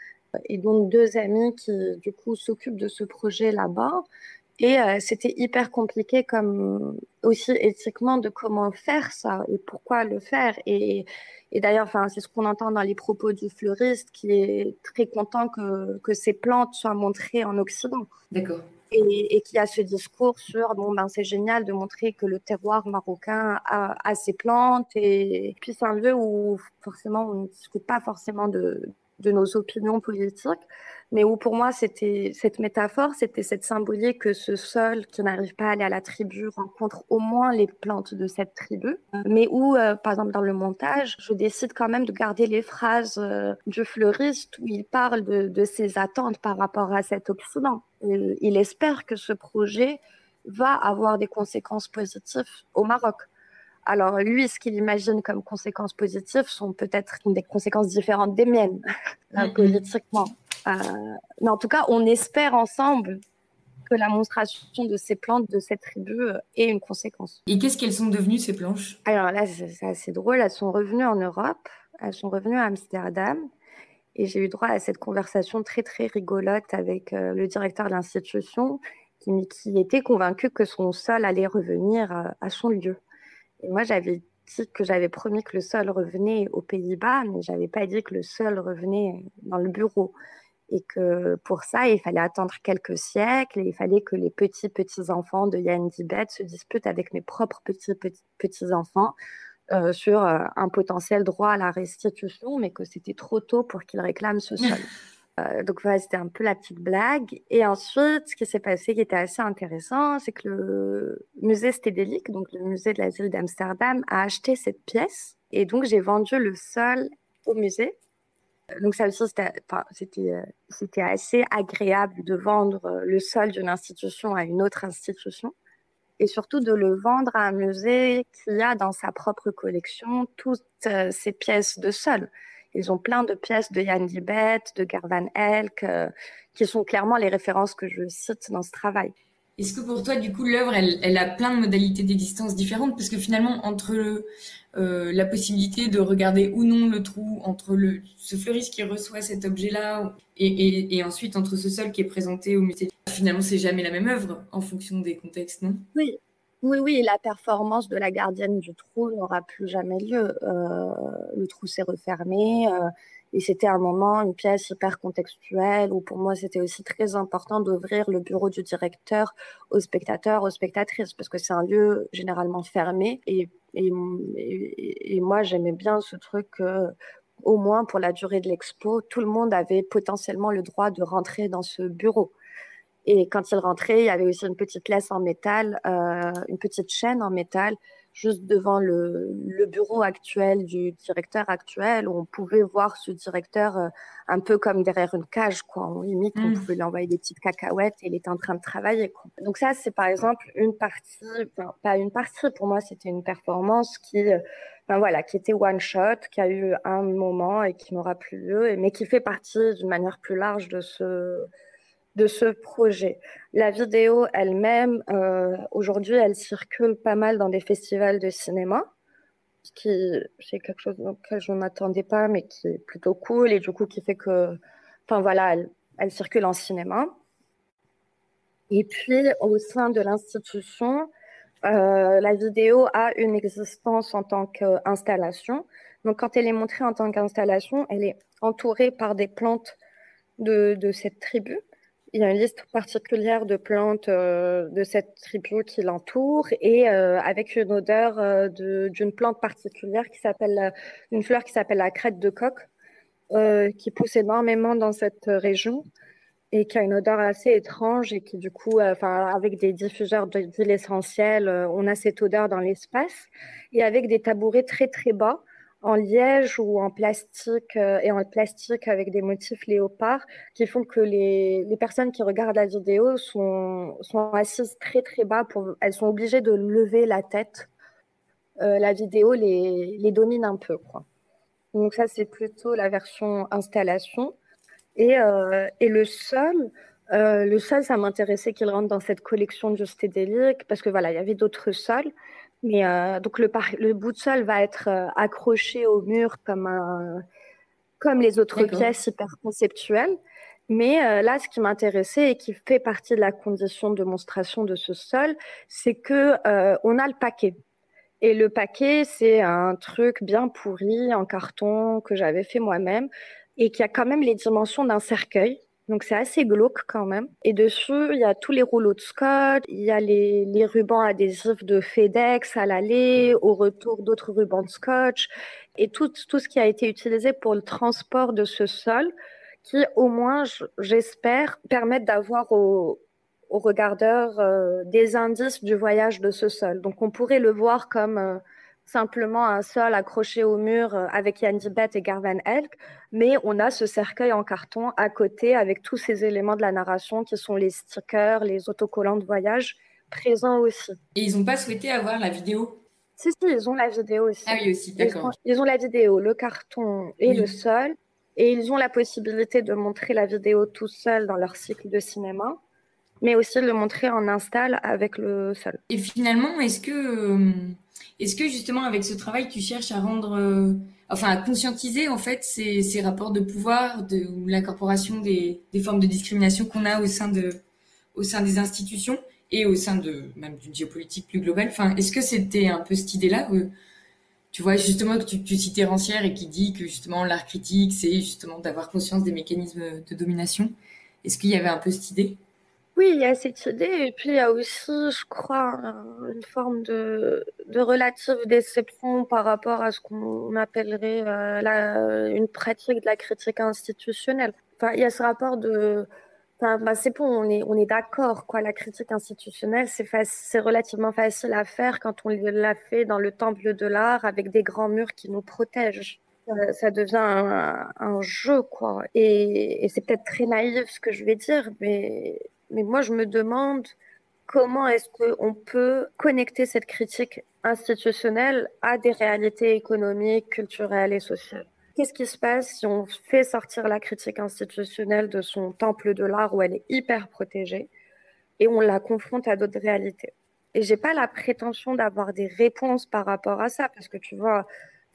Et donc, 2 amis qui, du coup, s'occupent de ce projet là-bas. Et c'était hyper compliqué comme aussi éthiquement de comment faire ça et pourquoi le faire. Et d'ailleurs, enfin, c'est ce qu'on entend dans les propos du fleuriste qui est très content que ces plantes soient montrées en Occident. D'accord. Et qui a ce discours sur bon ben c'est génial de montrer que le terroir marocain a ces plantes et puis c'est un lieu où forcément on ne discute pas forcément de nos opinions politiques, mais où pour moi c'était cette métaphore, c'était cette symbolique que ce sol qui n'arrive pas à aller à la tribu rencontre au moins les plantes de cette tribu, mais où par exemple dans le montage, je décide quand même de garder les phrases du fleuriste où il parle de ses attentes par rapport à cet Occident. Il espère que ce projet va avoir des conséquences positives au Maroc. Alors lui, ce qu'il imagine comme conséquences positives sont peut-être des conséquences différentes des miennes, politiquement. Mais en tout cas, on espère ensemble que la monstration de ces plantes de cette tribu ait une conséquence. Et qu'est-ce qu'elles sont devenues, ces planches? Alors là, c'est assez drôle. Elles sont revenues en Europe, elles sont revenues à Amsterdam. Et j'ai eu droit à cette conversation très, très rigolote avec le directeur de l'institution qui était convaincu que son sol allait revenir à son lieu. Et moi, j'avais dit que j'avais promis que le sol revenait aux Pays-Bas, mais je n'avais pas dit que le sol revenait dans le bureau. Et que pour ça, il fallait attendre quelques siècles et il fallait que les petits-enfants de Yann Dibet se disputent avec mes propres petits-enfants sur un potentiel droit à la restitution, mais que c'était trop tôt pour qu'ils réclament ce sol. Donc voilà, c'était un peu la petite blague. Et ensuite, ce qui s'est passé, qui était assez intéressant, c'est que le musée Stedelijk, donc le musée de la ville d'Amsterdam, a acheté cette pièce. Et donc, j'ai vendu le sol au musée. Donc ça aussi, c'était assez agréable de vendre le sol d'une institution à une autre institution. Et surtout de le vendre à un musée qui a dans sa propre collection toutes ces pièces de sol. Ils ont plein de pièces de Jan Dibet, de Ger van Eyck, qui sont clairement les références que je cite dans ce travail. Est-ce que pour toi, du coup, l'œuvre, elle a plein de modalités d'existence différentes? Parce que finalement, entre la possibilité de regarder ou non le trou, entre ce fleuriste qui reçoit cet objet-là, et ensuite entre ce sol qui est présenté au musée, finalement, c'est jamais la même œuvre en fonction des contextes, non? Oui, la performance de la gardienne du trou n'aura plus jamais lieu. Le trou s'est refermé et c'était un moment, une pièce hyper contextuelle où pour moi c'était aussi très important d'ouvrir le bureau du directeur aux spectateurs, aux spectatrices parce que c'est un lieu généralement fermé et moi j'aimais bien ce truc au moins pour la durée de l'expo, tout le monde avait potentiellement le droit de rentrer dans ce bureau. Et quand il rentrait, il y avait aussi une petite laisse en métal, une petite chaîne en métal, juste devant le bureau actuel du directeur actuel, où on pouvait voir ce directeur un peu comme derrière une cage, quoi. On limite, on pouvait lui envoyer des petites cacahuètes et il était en train de travailler, quoi. Donc ça, c'est par exemple une partie, enfin pas une partie, pour moi, c'était une performance qui était one shot, qui a eu un moment et qui n'aura plus lieu, mais qui fait partie d'une manière plus large de ce projet. La vidéo elle-même, aujourd'hui, elle circule pas mal dans des festivals de cinéma, c'est quelque chose auquel je ne m'attendais pas, mais qui est plutôt cool, et du coup, qui fait que, elle circule en cinéma. Et puis, au sein de l'institution, la vidéo a une existence en tant qu'installation, Donc, quand elle est montrée en tant qu'installation, elle est entourée par des plantes de cette tribu. Il y a une liste particulière de plantes de cette tribu qui l'entoure et avec une odeur d'une plante particulière une fleur qui s'appelle la crête de coq, qui pousse énormément dans cette région et qui a une odeur assez étrange et qui du coup, avec des diffuseurs d'huile essentielle, on a cette odeur dans l'espace et avec des tabourets très très bas en liège ou en plastique et en plastique avec des motifs léopard qui font que les personnes qui regardent la vidéo sont assises très très bas, elles sont obligées de lever la tête. La vidéo les domine un peu, quoi. Donc ça, c'est plutôt la version installation. Et le sol, ça m'intéressait qu'il rentre dans cette collection du stélérique parce que voilà, il y avait d'autres sols. Mais donc le bout de sol va être accroché au mur comme les autres pièces hyper conceptuelles. Mais là, ce qui m'intéressait et qui fait partie de la condition de démonstration de ce sol, c'est que on a le paquet. Et le paquet, c'est un truc bien pourri en carton que j'avais fait moi-même et qui a quand même les dimensions d'un cercueil. Donc, c'est assez glauque quand même. Et dessus, il y a tous les rouleaux de scotch, il y a les rubans adhésifs de FedEx à l'aller, au retour d'autres rubans de scotch et tout ce qui a été utilisé pour le transport de ce sol qui, au moins, j'espère, permettent d'avoir aux regardeurs des indices du voyage de ce sol. Donc, on pourrait le voir comme simplement un sol accroché au mur avec Jan de Beth et Garvan Elk, mais on a ce cercueil en carton à côté avec tous ces éléments de la narration qui sont les stickers, les autocollants de voyage présents aussi. Et ils n'ont pas souhaité avoir la vidéo? Si, ils ont la vidéo aussi. Ah oui, aussi, d'accord. Ils ont la vidéo, le carton et le sol, et ils ont la possibilité de montrer la vidéo tout seul dans leur cycle de cinéma, mais aussi de le montrer en install avec le sol. Et finalement, est-ce que justement avec ce travail, tu cherches à rendre, à conscientiser en fait ces rapports de pouvoir, ou l'incorporation des formes de discrimination qu'on a au sein des institutions et au sein même d'une géopolitique plus globale. Enfin, est-ce que c'était un peu cette idée-là, tu vois justement que tu citais Rancière et qui dit que justement l'art critique, c'est justement d'avoir conscience des mécanismes de domination. Est-ce qu'il y avait un peu cette idée? Oui, il y a cette idée, et puis il y a aussi, je crois, une forme de relative déception par rapport à ce qu'on appellerait une pratique de la critique institutionnelle. Enfin, il y a ce rapport c'est bon, on est d'accord, quoi. La critique institutionnelle, c'est relativement facile à faire quand on l'a fait dans le temple de l'art avec des grands murs qui nous protègent. Ça devient un jeu, quoi. Et c'est peut-être très naïf ce que je vais dire, mais moi, je me demande comment est-ce qu'on peut connecter cette critique institutionnelle à des réalités économiques, culturelles et sociales. Qu'est-ce qui se passe si on fait sortir la critique institutionnelle de son temple de l'art où elle est hyper protégée et on la confronte à d'autres réalités? Et j'ai pas la prétention d'avoir des réponses par rapport à ça, parce que tu vois,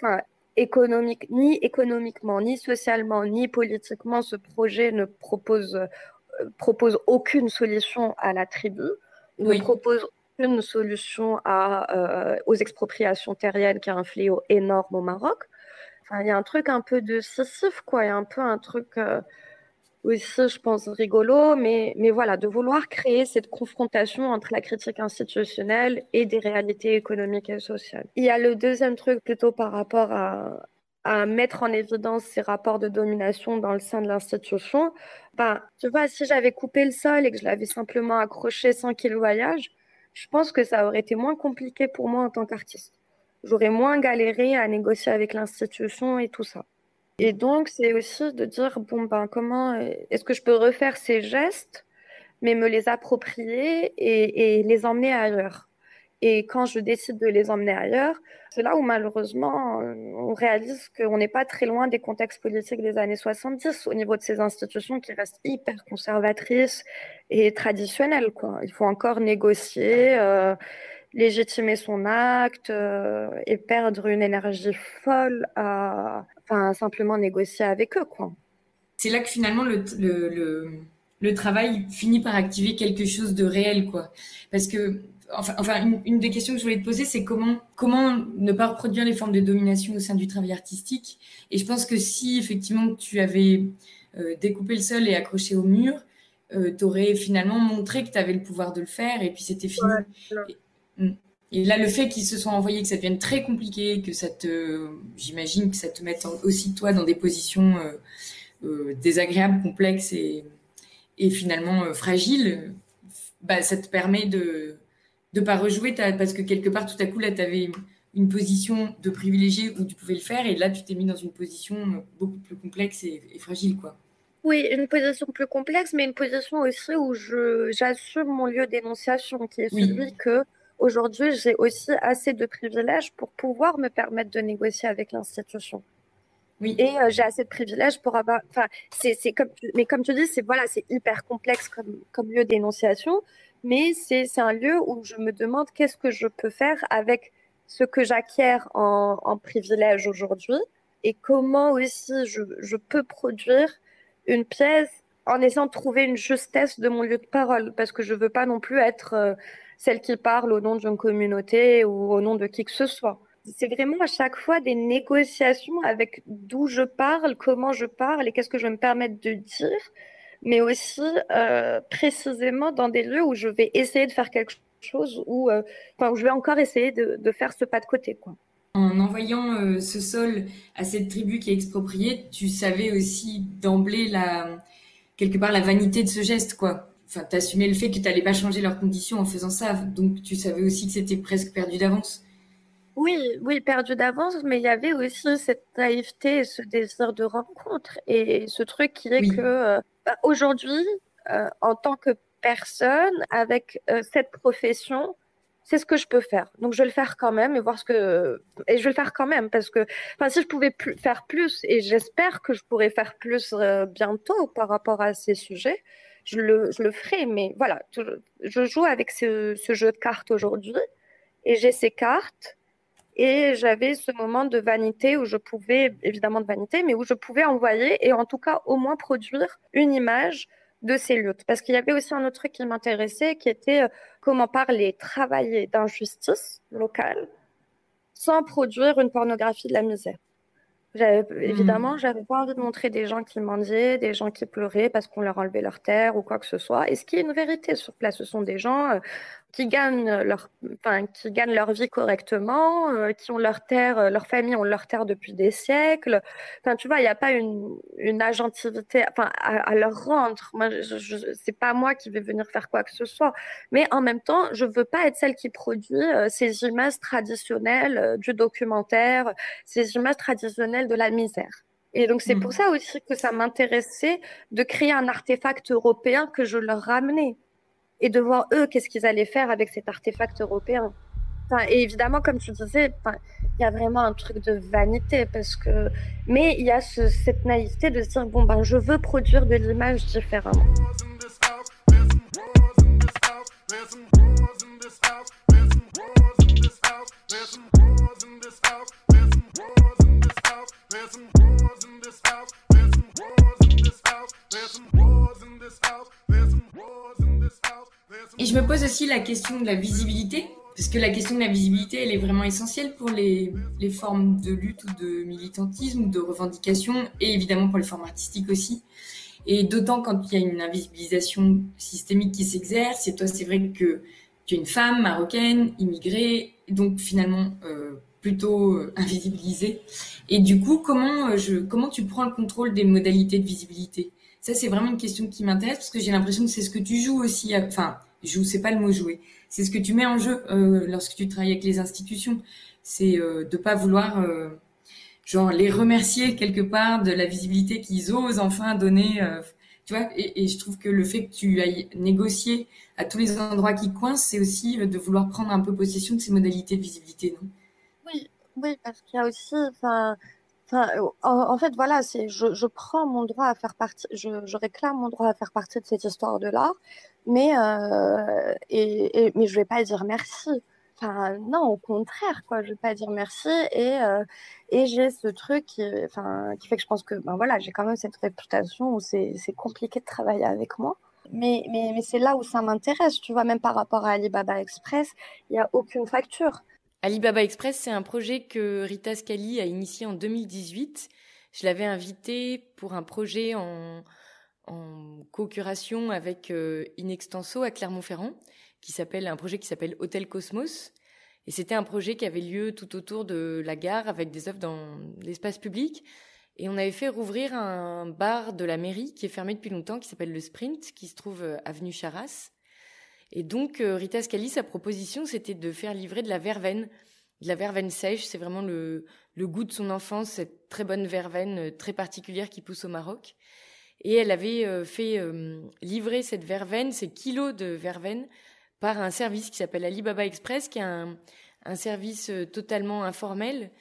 ni économiquement, ni socialement, ni politiquement, ce projet ne propose aucune solution à la tribu, ne propose aucune solution aux expropriations terriennes, qui est un fléau énorme au Maroc. Enfin, il y a un truc un peu de Sisyphe, quoi. Il y a un peu un truc aussi, je pense, rigolo, mais voilà, de vouloir créer cette confrontation entre la critique institutionnelle et des réalités économiques et sociales. Il y a le deuxième truc plutôt par rapport à mettre en évidence ces rapports de domination dans le sein de l'institution. Tu vois, si j'avais coupé le sol et que je l'avais simplement accroché sans qu'il voyage, je pense que ça aurait été moins compliqué pour moi en tant qu'artiste. J'aurais moins galéré à négocier avec l'institution et tout ça. Et donc, c'est aussi de dire, comment est-ce que je peux refaire ces gestes, mais me les approprier et les emmener ailleurs. Et quand je décide de les emmener ailleurs, c'est là où malheureusement, on réalise qu'on n'est pas très loin des contextes politiques des années 70 au niveau de ces institutions qui restent hyper conservatrices et traditionnelles, quoi. Il faut encore négocier, légitimer son acte et perdre une énergie folle à simplement négocier avec eux, quoi. C'est là que finalement le travail finit par activer quelque chose de réel, quoi. Parce que une des questions que je voulais te poser, c'est comment ne pas reproduire les formes de domination au sein du travail artistique. Et je pense que si effectivement tu avais découpé le sol et accroché au mur, tu aurais finalement montré que tu avais le pouvoir de le faire et puis c'était fini. Et là, le fait qu'ils se soient envoyés, que ça devienne très compliqué, que j'imagine que ça te mette aussi toi dans des positions désagréables, complexes et finalement fragiles, bah, ça te permet de pas rejouer parce que quelque part, tout à coup, là, tu avais une position de privilégié où tu pouvais le faire et là, tu t'es mis dans une position beaucoup plus complexe et fragile, quoi. Oui, une position plus complexe, mais une position aussi où j'assume mon lieu d'énonciation, qui est celui que aujourd'hui j'ai aussi assez de privilèges pour pouvoir me permettre de négocier avec l'institution. Oui. Et j'ai assez de privilèges pour avoir. Enfin, c'est comme tu dis, c'est hyper complexe comme lieu d'énonciation, mais c'est un lieu où je me demande qu'est-ce que je peux faire avec ce que j'acquiers en privilège aujourd'hui et comment aussi je peux produire une pièce en essayant de trouver une justesse de mon lieu de parole, parce que je veux pas non plus être celle qui parle au nom d'une communauté ou au nom de qui que ce soit. C'est vraiment à chaque fois des négociations avec d'où je parle, comment je parle et qu'est-ce que je vais me permettre de dire, mais aussi précisément dans des lieux où je vais essayer de faire quelque chose où je vais encore essayer de faire ce pas de côté, quoi. En envoyant ce sol à cette tribu qui est expropriée, tu savais aussi d'emblée quelque part la vanité de ce geste, quoi. Enfin, t'assumais le fait que t'allais pas changer leurs conditions en faisant ça, donc tu savais aussi que c'était presque perdu d'avance. Oui, perdu d'avance, mais il y avait aussi cette naïveté et ce désir de rencontre et ce truc qui est que aujourd'hui, en tant que personne avec cette profession, c'est ce que je peux faire. Donc je vais le faire quand même et je vais le faire quand même parce que si je pouvais faire plus et j'espère que je pourrais faire plus bientôt par rapport à ces sujets, je le ferai. Mais voilà, je joue avec ce jeu de cartes aujourd'hui et j'ai ces cartes. Et j'avais ce moment de vanité où je pouvais, évidemment de vanité, mais où je pouvais envoyer et en tout cas au moins produire une image de ces luttes. Parce qu'il y avait aussi un autre truc qui m'intéressait qui était comment parler, travailler d'injustice locale sans produire une pornographie de la misère. Évidemment, j'avais pas envie de montrer des gens qui mendiaient, des gens qui pleuraient parce qu'on leur enlevait leur terre ou quoi que ce soit. Et ce qui est une vérité sur place, ce sont des gens qui gagnent qui gagnent leur vie correctement, qui ont leur terre, leur famille ont leur terre depuis des siècles. Enfin, tu vois, il n'y a pas une agentivité, à leur rendre. Moi, c'est pas moi qui vais venir faire quoi que ce soit. Mais en même temps, je veux pas être celle qui produit ces images traditionnelles du documentaire, ces images traditionnelles de la misère. Et donc, c'est pour ça aussi que ça m'intéressait de créer un artefact européen que je leur ramenais et de voir eux qu'est-ce qu'ils allaient faire avec cet artefact européen. Et évidemment, comme tu disais, il y a vraiment un truc de vanité mais il y a cette naïveté de se dire bon je veux produire de l'image différemment. Et je me pose aussi la question de la visibilité, parce que la question de la visibilité, elle est vraiment essentielle pour les formes de lutte ou de militantisme ou de revendication, et évidemment pour les formes artistiques aussi. Et d'autant quand il y a une invisibilisation systémique qui s'exerce, et toi c'est vrai que tu es une femme marocaine, immigrée, donc finalement plutôt invisibilisée. Et du coup, comment tu prends le contrôle des modalités de visibilité ? Ça, c'est vraiment une question qui m'intéresse parce que j'ai l'impression que c'est ce que tu joues aussi. Enfin, c'est pas le mot jouer. C'est ce que tu mets en jeu lorsque tu travailles avec les institutions. C'est de pas vouloir les remercier quelque part de la visibilité qu'ils osent enfin donner. Tu vois, et je trouve que le fait que tu ailles négocier à tous les endroits qui coincent, c'est aussi de vouloir prendre un peu possession de ces modalités de visibilité, non ? Oui, parce qu'il y a aussi, en fait, voilà, je prends mon droit à faire partie, je réclame mon droit à faire partie de cette histoire de l'art, mais je vais pas dire merci. Non, au contraire, quoi, je vais pas dire merci et j'ai ce truc qui fait que je pense que, voilà, j'ai quand même cette réputation où c'est compliqué de travailler avec moi. Mais c'est là où ça m'intéresse, tu vois, même par rapport à Alibaba Express, il n'y a aucune facture. Alibaba Express, c'est un projet que Rita Scali a initié en 2018. Je l'avais invitée pour un projet en co-curation avec Inextenso à Clermont-Ferrand, un projet qui s'appelle Hôtel Cosmos. Et c'était un projet qui avait lieu tout autour de la gare avec des œuvres dans l'espace public. Et on avait fait rouvrir un bar de la mairie qui est fermé depuis longtemps, qui s'appelle le Sprint, qui se trouve avenue Charras. Et donc, Rita Scali, sa proposition, c'était de faire livrer de la verveine sèche. C'est vraiment le goût de son enfance, cette très bonne verveine très particulière qui pousse au Maroc. Et elle avait fait livrer cette verveine, ces kilos de verveine, par un service qui s'appelle Alibaba Express, qui est un service totalement informel,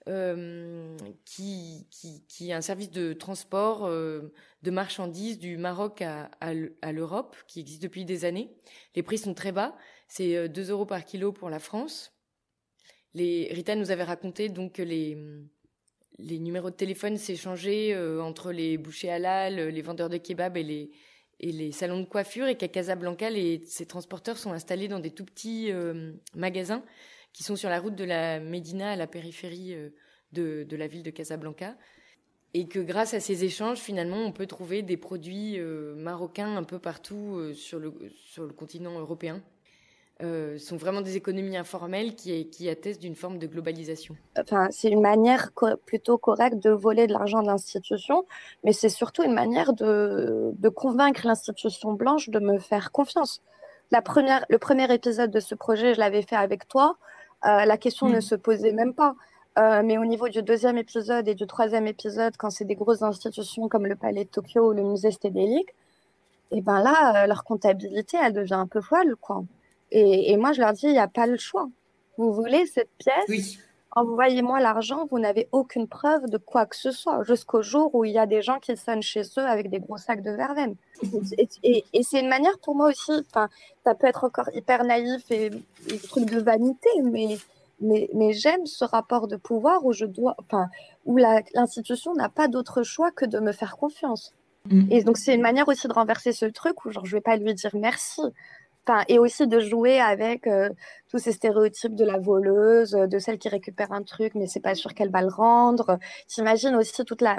qui est un service de transport de marchandises du Maroc à l'Europe, qui existe depuis des années. Les prix sont très bas, c'est 2 € par kilo pour la France. Rita nous avait raconté donc que les numéros de téléphone s'échangeaient entre les bouchers halal, les vendeurs de kebab et les salons de coiffure, et qu'à Casablanca, ces transporteurs sont installés dans des tout petits magasins qui sont sur la route de la Médina, à la périphérie de la ville de Casablanca, et que grâce à ces échanges, finalement, on peut trouver des produits marocains un peu partout sur le continent européen. Sont vraiment des économies informelles qui attestent d'une forme de globalisation. Enfin, c'est une manière plutôt correcte de voler de l'argent de l'institution, mais c'est surtout une manière de convaincre l'institution blanche de me faire confiance. Le premier épisode de ce projet, je l'avais fait avec toi. La question ne se posait même pas. Mais au niveau du 2e épisode et du 3e épisode, quand c'est des grosses institutions comme le Palais de Tokyo ou le musée Stedelijk, et ben là, leur comptabilité, elle devient un peu folle, quoi. Et moi, je leur dis, il n'y a pas le choix. Vous voulez cette pièce? Oui. Envoyez-moi l'argent, vous n'avez aucune preuve de quoi que ce soit, jusqu'au jour où il y a des gens qui sonnent chez eux avec des gros sacs de verveine. Et c'est une manière pour moi aussi, ça peut être encore hyper naïf et truc de vanité, mais j'aime ce rapport de pouvoir où l'institution n'a pas d'autre choix que de me faire confiance. Et donc, c'est une manière aussi de renverser ce truc où genre, je ne vais pas lui dire merci. Et aussi de jouer avec tous ces stéréotypes de la voleuse, de celle qui récupère un truc, mais c'est pas sûr qu'elle va le rendre. T'imagines aussi toute la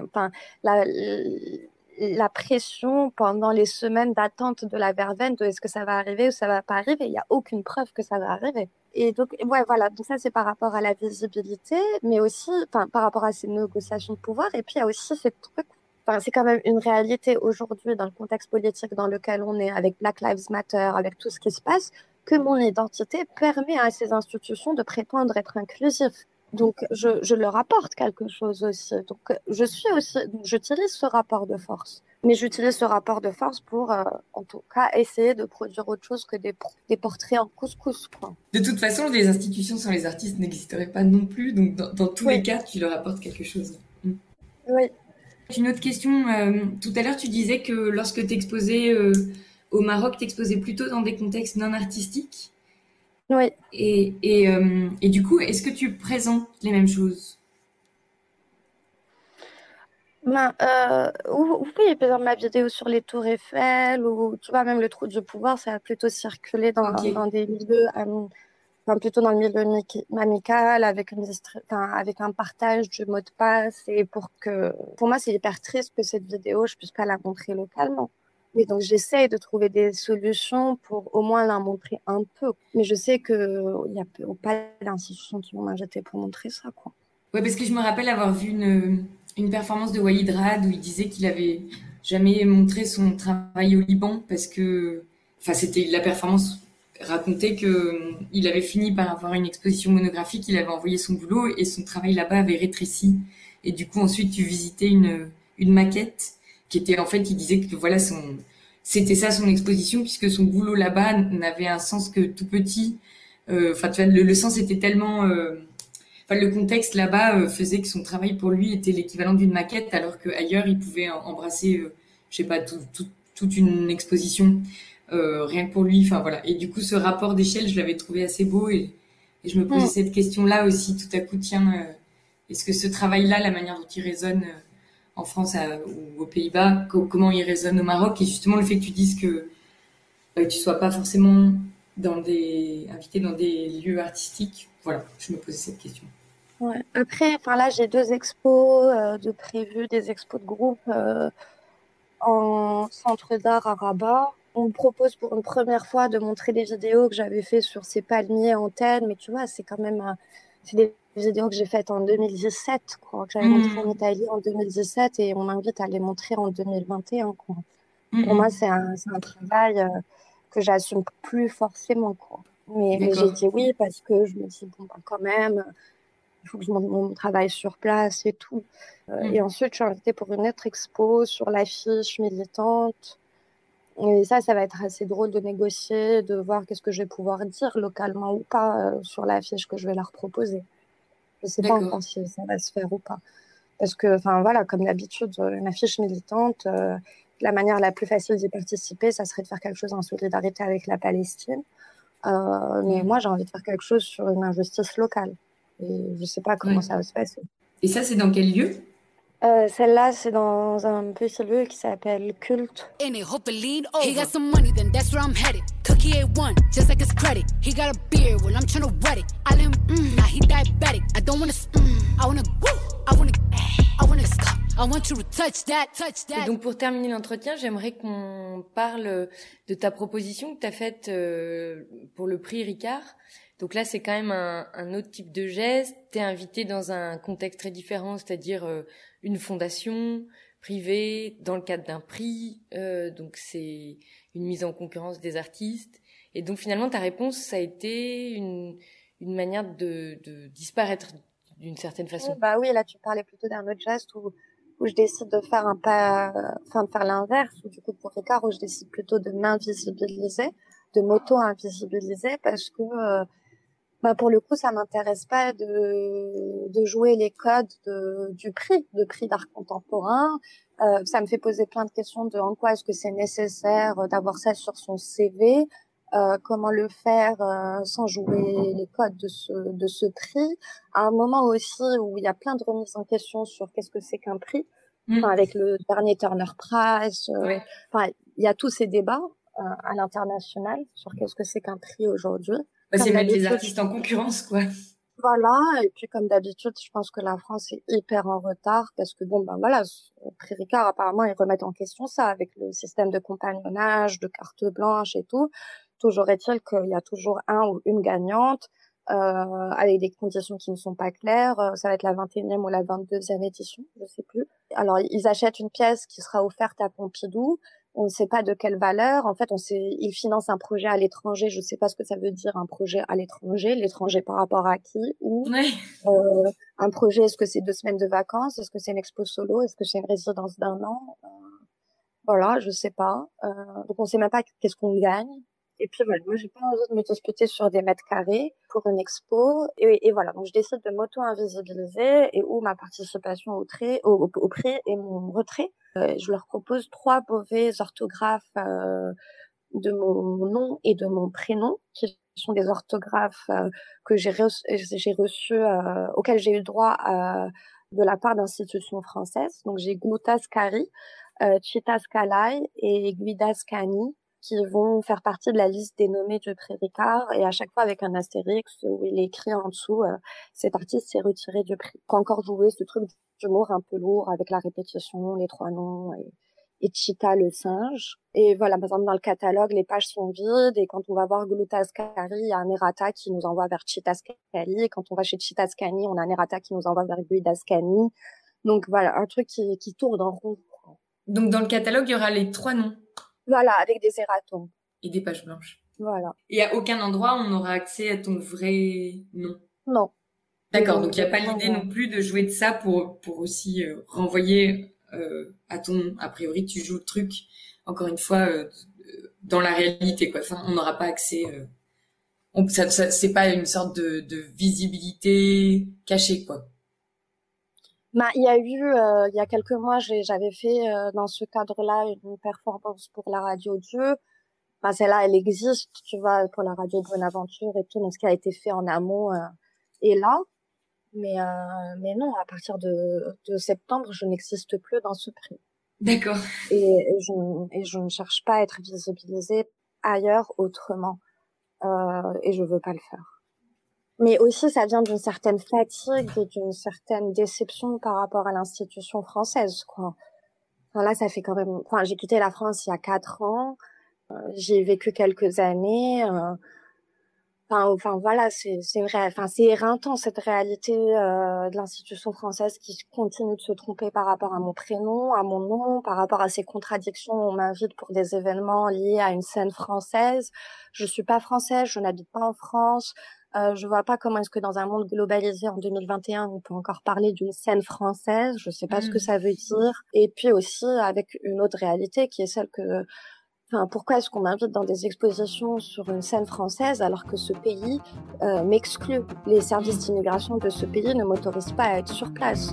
pression pendant les semaines d'attente de la verveine, de est-ce que ça va arriver ou ça va pas arriver. Il n'y a aucune preuve que ça va arriver. Et donc, ouais, voilà. Donc ça, c'est par rapport à la visibilité, mais aussi par rapport à ces négociations de pouvoir. Et puis, il y a aussi ce truc. C'est quand même une réalité aujourd'hui dans le contexte politique dans lequel on est, avec Black Lives Matter, avec tout ce qui se passe, que mon identité permet à ces institutions de prétendre être inclusives. Donc, je leur apporte quelque chose aussi. Donc, j'utilise ce rapport de force. Mais j'utilise ce rapport de force pour, en tout cas, essayer de produire autre chose que des portraits en couscous, quoi. De toute façon, les institutions sans les artistes n'existeraient pas non plus. Donc, dans tous les cas, tu leur apportes quelque chose. Oui. Une autre question, tout à l'heure tu disais que lorsque tu exposais au Maroc, tu exposais plutôt dans des contextes non artistiques. Oui. Et du coup, est-ce que tu présentes les mêmes choses? Oui, par exemple ma vidéo sur les tours Eiffel, ou tu vois, même le trou du pouvoir, ça a plutôt circulé dans des milieux... plutôt dans le milieu amical, avec un partage du mot de passe. Et pour moi, c'est hyper triste que cette vidéo, je puisse pas la montrer localement. Et donc, j'essaye de trouver des solutions pour au moins la montrer un peu. Mais je sais qu'il n'y a pas d'institutions qui vont m'inviter pour montrer ça, quoi. Ouais, parce que je me rappelle avoir vu une performance de Walid Rad où il disait qu'il avait jamais montré son travail au Liban parce que, c'était la performance racontait qu'il avait fini par avoir une exposition monographique, il avait envoyé son boulot et son travail là-bas avait rétréci. Et du coup, ensuite, tu visitais une maquette qui était, en fait, il disait que voilà, c'était ça son exposition, puisque son boulot là-bas n'avait un sens que tout petit. Tu vois, le sens était tellement... le contexte là-bas faisait que son travail pour lui était l'équivalent d'une maquette, alors qu'ailleurs, il pouvait embrasser, je sais pas, toute une exposition. Rien que pour lui, voilà. Et du coup, ce rapport d'échelle, je l'avais trouvé assez beau et je me posais cette question-là aussi, tout à coup, tiens, est-ce que ce travail-là, la manière dont il résonne en France ou aux Pays-Bas, comment il résonne au Maroc? Et justement, le fait que tu dises que tu sois pas forcément invité dans des lieux artistiques. Voilà, je me posais cette question. Ouais. Après, là, j'ai 2 expos de prévues, des expos de groupe en centre d'art à Rabat. On me propose pour une première fois de montrer des vidéos que j'avais fait sur ces palmiers antennes, mais tu vois, c'est quand même c'est des vidéos que j'ai faites en 2017, quoi, que j'avais montrées en Italie en 2017 et on m'invite à les montrer en 2021, quoi. Pour moi, c'est un travail que j'assume plus forcément, quoi. Mais j'ai dit oui parce que je me dis, bon, bah, quand même, il faut que je monte mon travail sur place et tout. Et ensuite, je suis invitée pour une autre expo sur l'affiche militante. Et ça va être assez drôle de négocier, de voir qu'est-ce que je vais pouvoir dire localement ou pas sur l'affiche que je vais leur proposer. Je sais pas encore si ça va se faire ou pas. Parce que, voilà, comme d'habitude, une affiche militante, la manière la plus facile d'y participer, ça serait de faire quelque chose en solidarité avec la Palestine. Mais moi, j'ai envie de faire quelque chose sur une injustice locale. Et je sais pas comment ça va se passer. Et ça, c'est dans quel lieu? Celle-là, c'est dans un petit lieu qui s'appelle Culte. He got some money, then that's where I'm headed. Cookie A1, just like his credit. He got a beard, well I'm tryna wet it. I let him, now he diabetic. I don't wanna, I wanna, I want you to touch that. Et donc pour terminer l'entretien, j'aimerais qu'on parle de ta proposition que tu as faite pour le prix Ricard. Donc là, c'est quand même un autre type de geste. T'es invité dans un contexte très différent, c'est-à-dire une fondation privée dans le cadre d'un prix. Donc c'est une mise en concurrence des artistes. Et donc finalement, ta réponse, ça a été une manière de disparaître d'une certaine façon. Bah oui, là tu parlais plutôt d'un autre geste où je décide de faire de faire l'inverse, ou du coup pour Ricard, où je décide plutôt de m'invisibiliser, de m'auto-invisibiliser, parce que pour le coup, ça m'intéresse pas de jouer les codes du prix d'art contemporain. Ça me fait poser plein de questions de en quoi est-ce que c'est nécessaire d'avoir ça sur son CV, comment le faire sans jouer les codes de ce prix. À un moment aussi où il y a plein de remises en question sur qu'est-ce que c'est qu'un prix, avec le dernier Turner Prize. Il y a tous ces débats à l'international sur qu'est-ce que c'est qu'un prix aujourd'hui. C'est mettre les artistes en concurrence, quoi. Voilà, et puis comme d'habitude, je pense que la France est hyper en retard parce que prix Ricard, apparemment, ils remettent en question ça avec le système de compagnonnage, de carte blanche et tout. Toujours est-il qu'il y a toujours un ou une gagnante avec des conditions qui ne sont pas claires. Ça va être la 21e ou la 22e édition, je sais plus. Alors, ils achètent une pièce qui sera offerte à Pompidou. On ne sait pas de quelle valeur. En fait, ils financent un projet à l'étranger. Je ne sais pas ce que ça veut dire, un projet à l'étranger. L'étranger par rapport à qui? Ou un projet, est-ce que c'est 2 semaines de vacances? Est-ce que c'est une expo solo? Est-ce que c'est une résidence d'1 an? Voilà, je sais pas. Donc, on ne sait même pas qu'est-ce qu'on gagne. Et puis voilà, moi j'ai pas envie de me disputer sur des mètres carrés pour une expo. Et voilà, donc je décide de m'auto-invisibiliser et où ma participation au prix et mon retrait. Je leur propose 3 mauvais orthographes de mon nom et de mon prénom, qui sont des orthographes que j'ai reçus, auxquels j'ai eu droit de la part d'institutions françaises. Donc j'ai Gloutas Kari, Chitas Kalai et Guidas Kani, qui vont faire partie de la liste des nommés du prix Ricard, et à chaque fois avec un astérix où il est écrit en dessous cet artiste s'est retiré du prix. Faut encore jouer ce truc d'humour un peu lourd avec la répétition, les 3 noms et Chita le singe. Et voilà, par exemple dans le catalogue, les pages sont vides, et quand on va voir Gloutas Kari, il y a un errata qui nous envoie vers Chitas Kali, et quand on va chez Chitas Kani, on a un errata qui nous envoie vers Guidas Kani. Donc voilà, un truc qui tourne en rond. Donc dans le catalogue, il y aura les 3 noms. Voilà, avec des erratums. Et des pages blanches. Voilà. Et à aucun endroit, on aura accès à ton vrai nom. Non. D'accord, donc il n'y a pas l'idée non plus de jouer de ça pour aussi renvoyer à ton nom. A priori, tu joues le truc, encore une fois, dans la réalité, quoi. Enfin, on n'aura pas accès... c'est pas une sorte de visibilité cachée, quoi. Il y a eu, il y a quelques mois, j'avais fait dans ce cadre-là une performance pour la radio Dieu. Celle-là, elle existe, tu vois, pour la radio Bonaventure et tout, donc ce qui a été fait en amont est là. Mais non, à partir de septembre, je n'existe plus dans ce prix. D'accord. Et je ne cherche pas à être visibilisée ailleurs, autrement. Et je veux pas le faire. Mais aussi, ça vient d'une certaine fatigue et d'une certaine déception par rapport à l'institution française, quoi. Enfin, là, ça fait quand même... Enfin, j'ai quitté la France il y a 4 ans. J'y ai vécu quelques années. Enfin, voilà, c'est vrai. Enfin, c'est éreintant, cette réalité de l'institution française qui continue de se tromper par rapport à mon prénom, à mon nom, par rapport à ces contradictions. On m'invite pour des événements liés à une scène française. Je suis pas française, je n'habite pas en France. Je vois pas comment est-ce que dans un monde globalisé en 2021, on peut encore parler d'une scène française. Je sais pas ce que ça veut dire. Et puis aussi avec une autre réalité qui est celle que... Enfin, pourquoi est-ce qu'on m'invite dans des expositions sur une scène française alors que ce pays m'exclut? Les services d'immigration de ce pays ne m'autorisent pas à être sur place.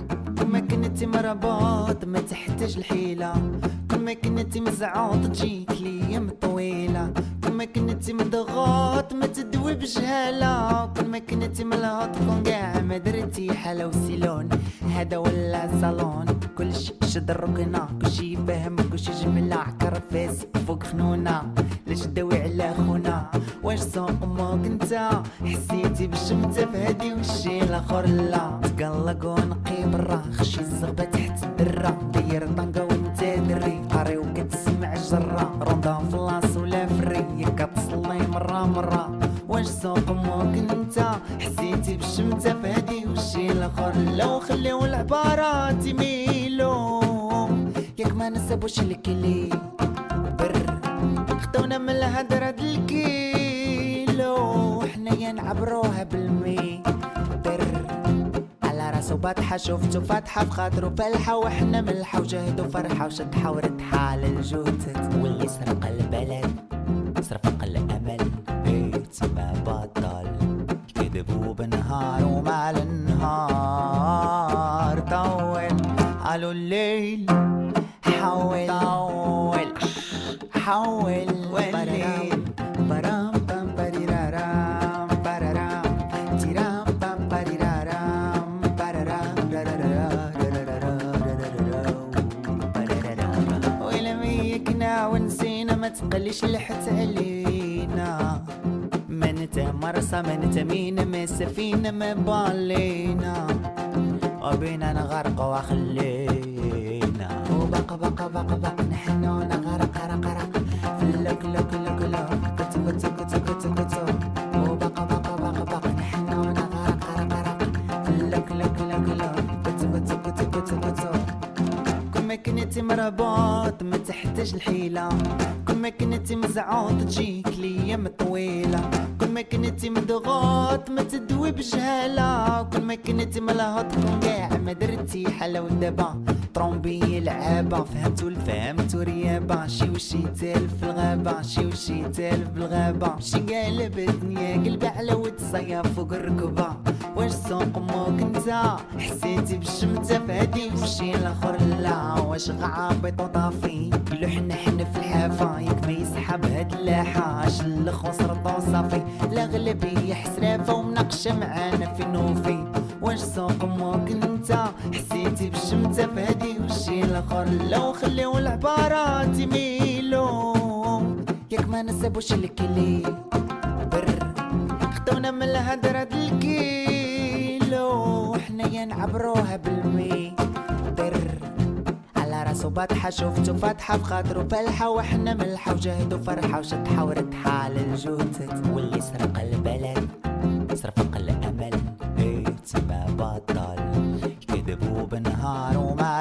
ما كنتي مضغوط ما تدوي بجهالة كل ما كنتي ملهط كون قاع ما درتي حلا وسيلون هذا ولا صالون كلشي شد الركنة كلشي فاهم كلشي جملة عكر فاسي فوق خنونة لاش داوي على خونا واش سوق امك انت حسيتي بالشمتة فهادي وشي الاخر لا تقلق ونقي برا خشي الزغبة تحت الدرة داير طنقة وانت دري قاري وكتسمع الجرة روندا في لاص ولا فري كتصلي مرة واش سوق امك انت حسيتي بالشمتة فهادي وشي الاخر لو خليو العبارات يميلو ياك ما نسبوش الكلي بر خدونا من الهدرة الكيلو حنايا نعبروها بالمي بر على راسو باتحة شوفتو فاتحة بخاطرو فالحة وحنا ملحة وجهدو فرحة وشطحة ورتحة للجوتت واللي سرق البلد سرفق الأمل تسمى بطل كذبوا بالنهار ومع النهار طول قالوا الليل حول والليل برام بام بريرام برارام تيرام بام بريرام برارام ولم يكنا ونسينا ما تقليش لحت علينا ما نتا مرسى ما نتا مينا ما سفينة ما بالينا وبينا نغرق وخلينا وبقى نحنو نغرق في اللك لك كتو وبقى نحنو نغرق في اللك لك كتو كل ما كنتي مربوط ما تحتاج الحيلة كل ما كنتي مزعوط تجيك ليام طويلة كل ما كنتي مضغوط ما تدوي بجهالة كل ما كنتي ملهط كون قاع ما درتي حلا ودابا طرومبي لعابة فهمتو الفهمتو ريابة شي وشي تالف في الغابة شي وشي تالف بالغابة شي قالب الدنيا قلب على ود صياف فوق الركبة واش سوق امك انت حسيتي بالشمتة فهادي وشي الاخر لا واش غعابط وطافي كلو حنا في الحافة ياك ما يسحب هاد اللاحة شلخ وسرطو صافي الاغلبية حسرافة ومناقشة معانا في نوفي واش سوق امك انت حسيتي بالشمتة فهادي وشي الاخر لو خليو العبارات يميلو ياك ما نسبوش الكلي بر خدونا من الهدرة الكيلو حنايا نعبروها بالمي بر على راسو باتحة شوفتو فاتحة بخاطرو فالحة وحنا ملحة وجهدو فرحة وشطحة ورتحة للجوتت واللي سرق البلد سرفق الأمل تسمى بطل كذبوا بالنهار ومع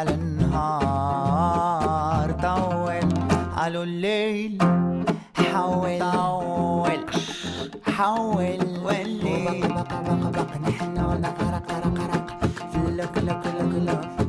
النهار طول قالوا الليل حول والليل بقى نحن نغرق في اللك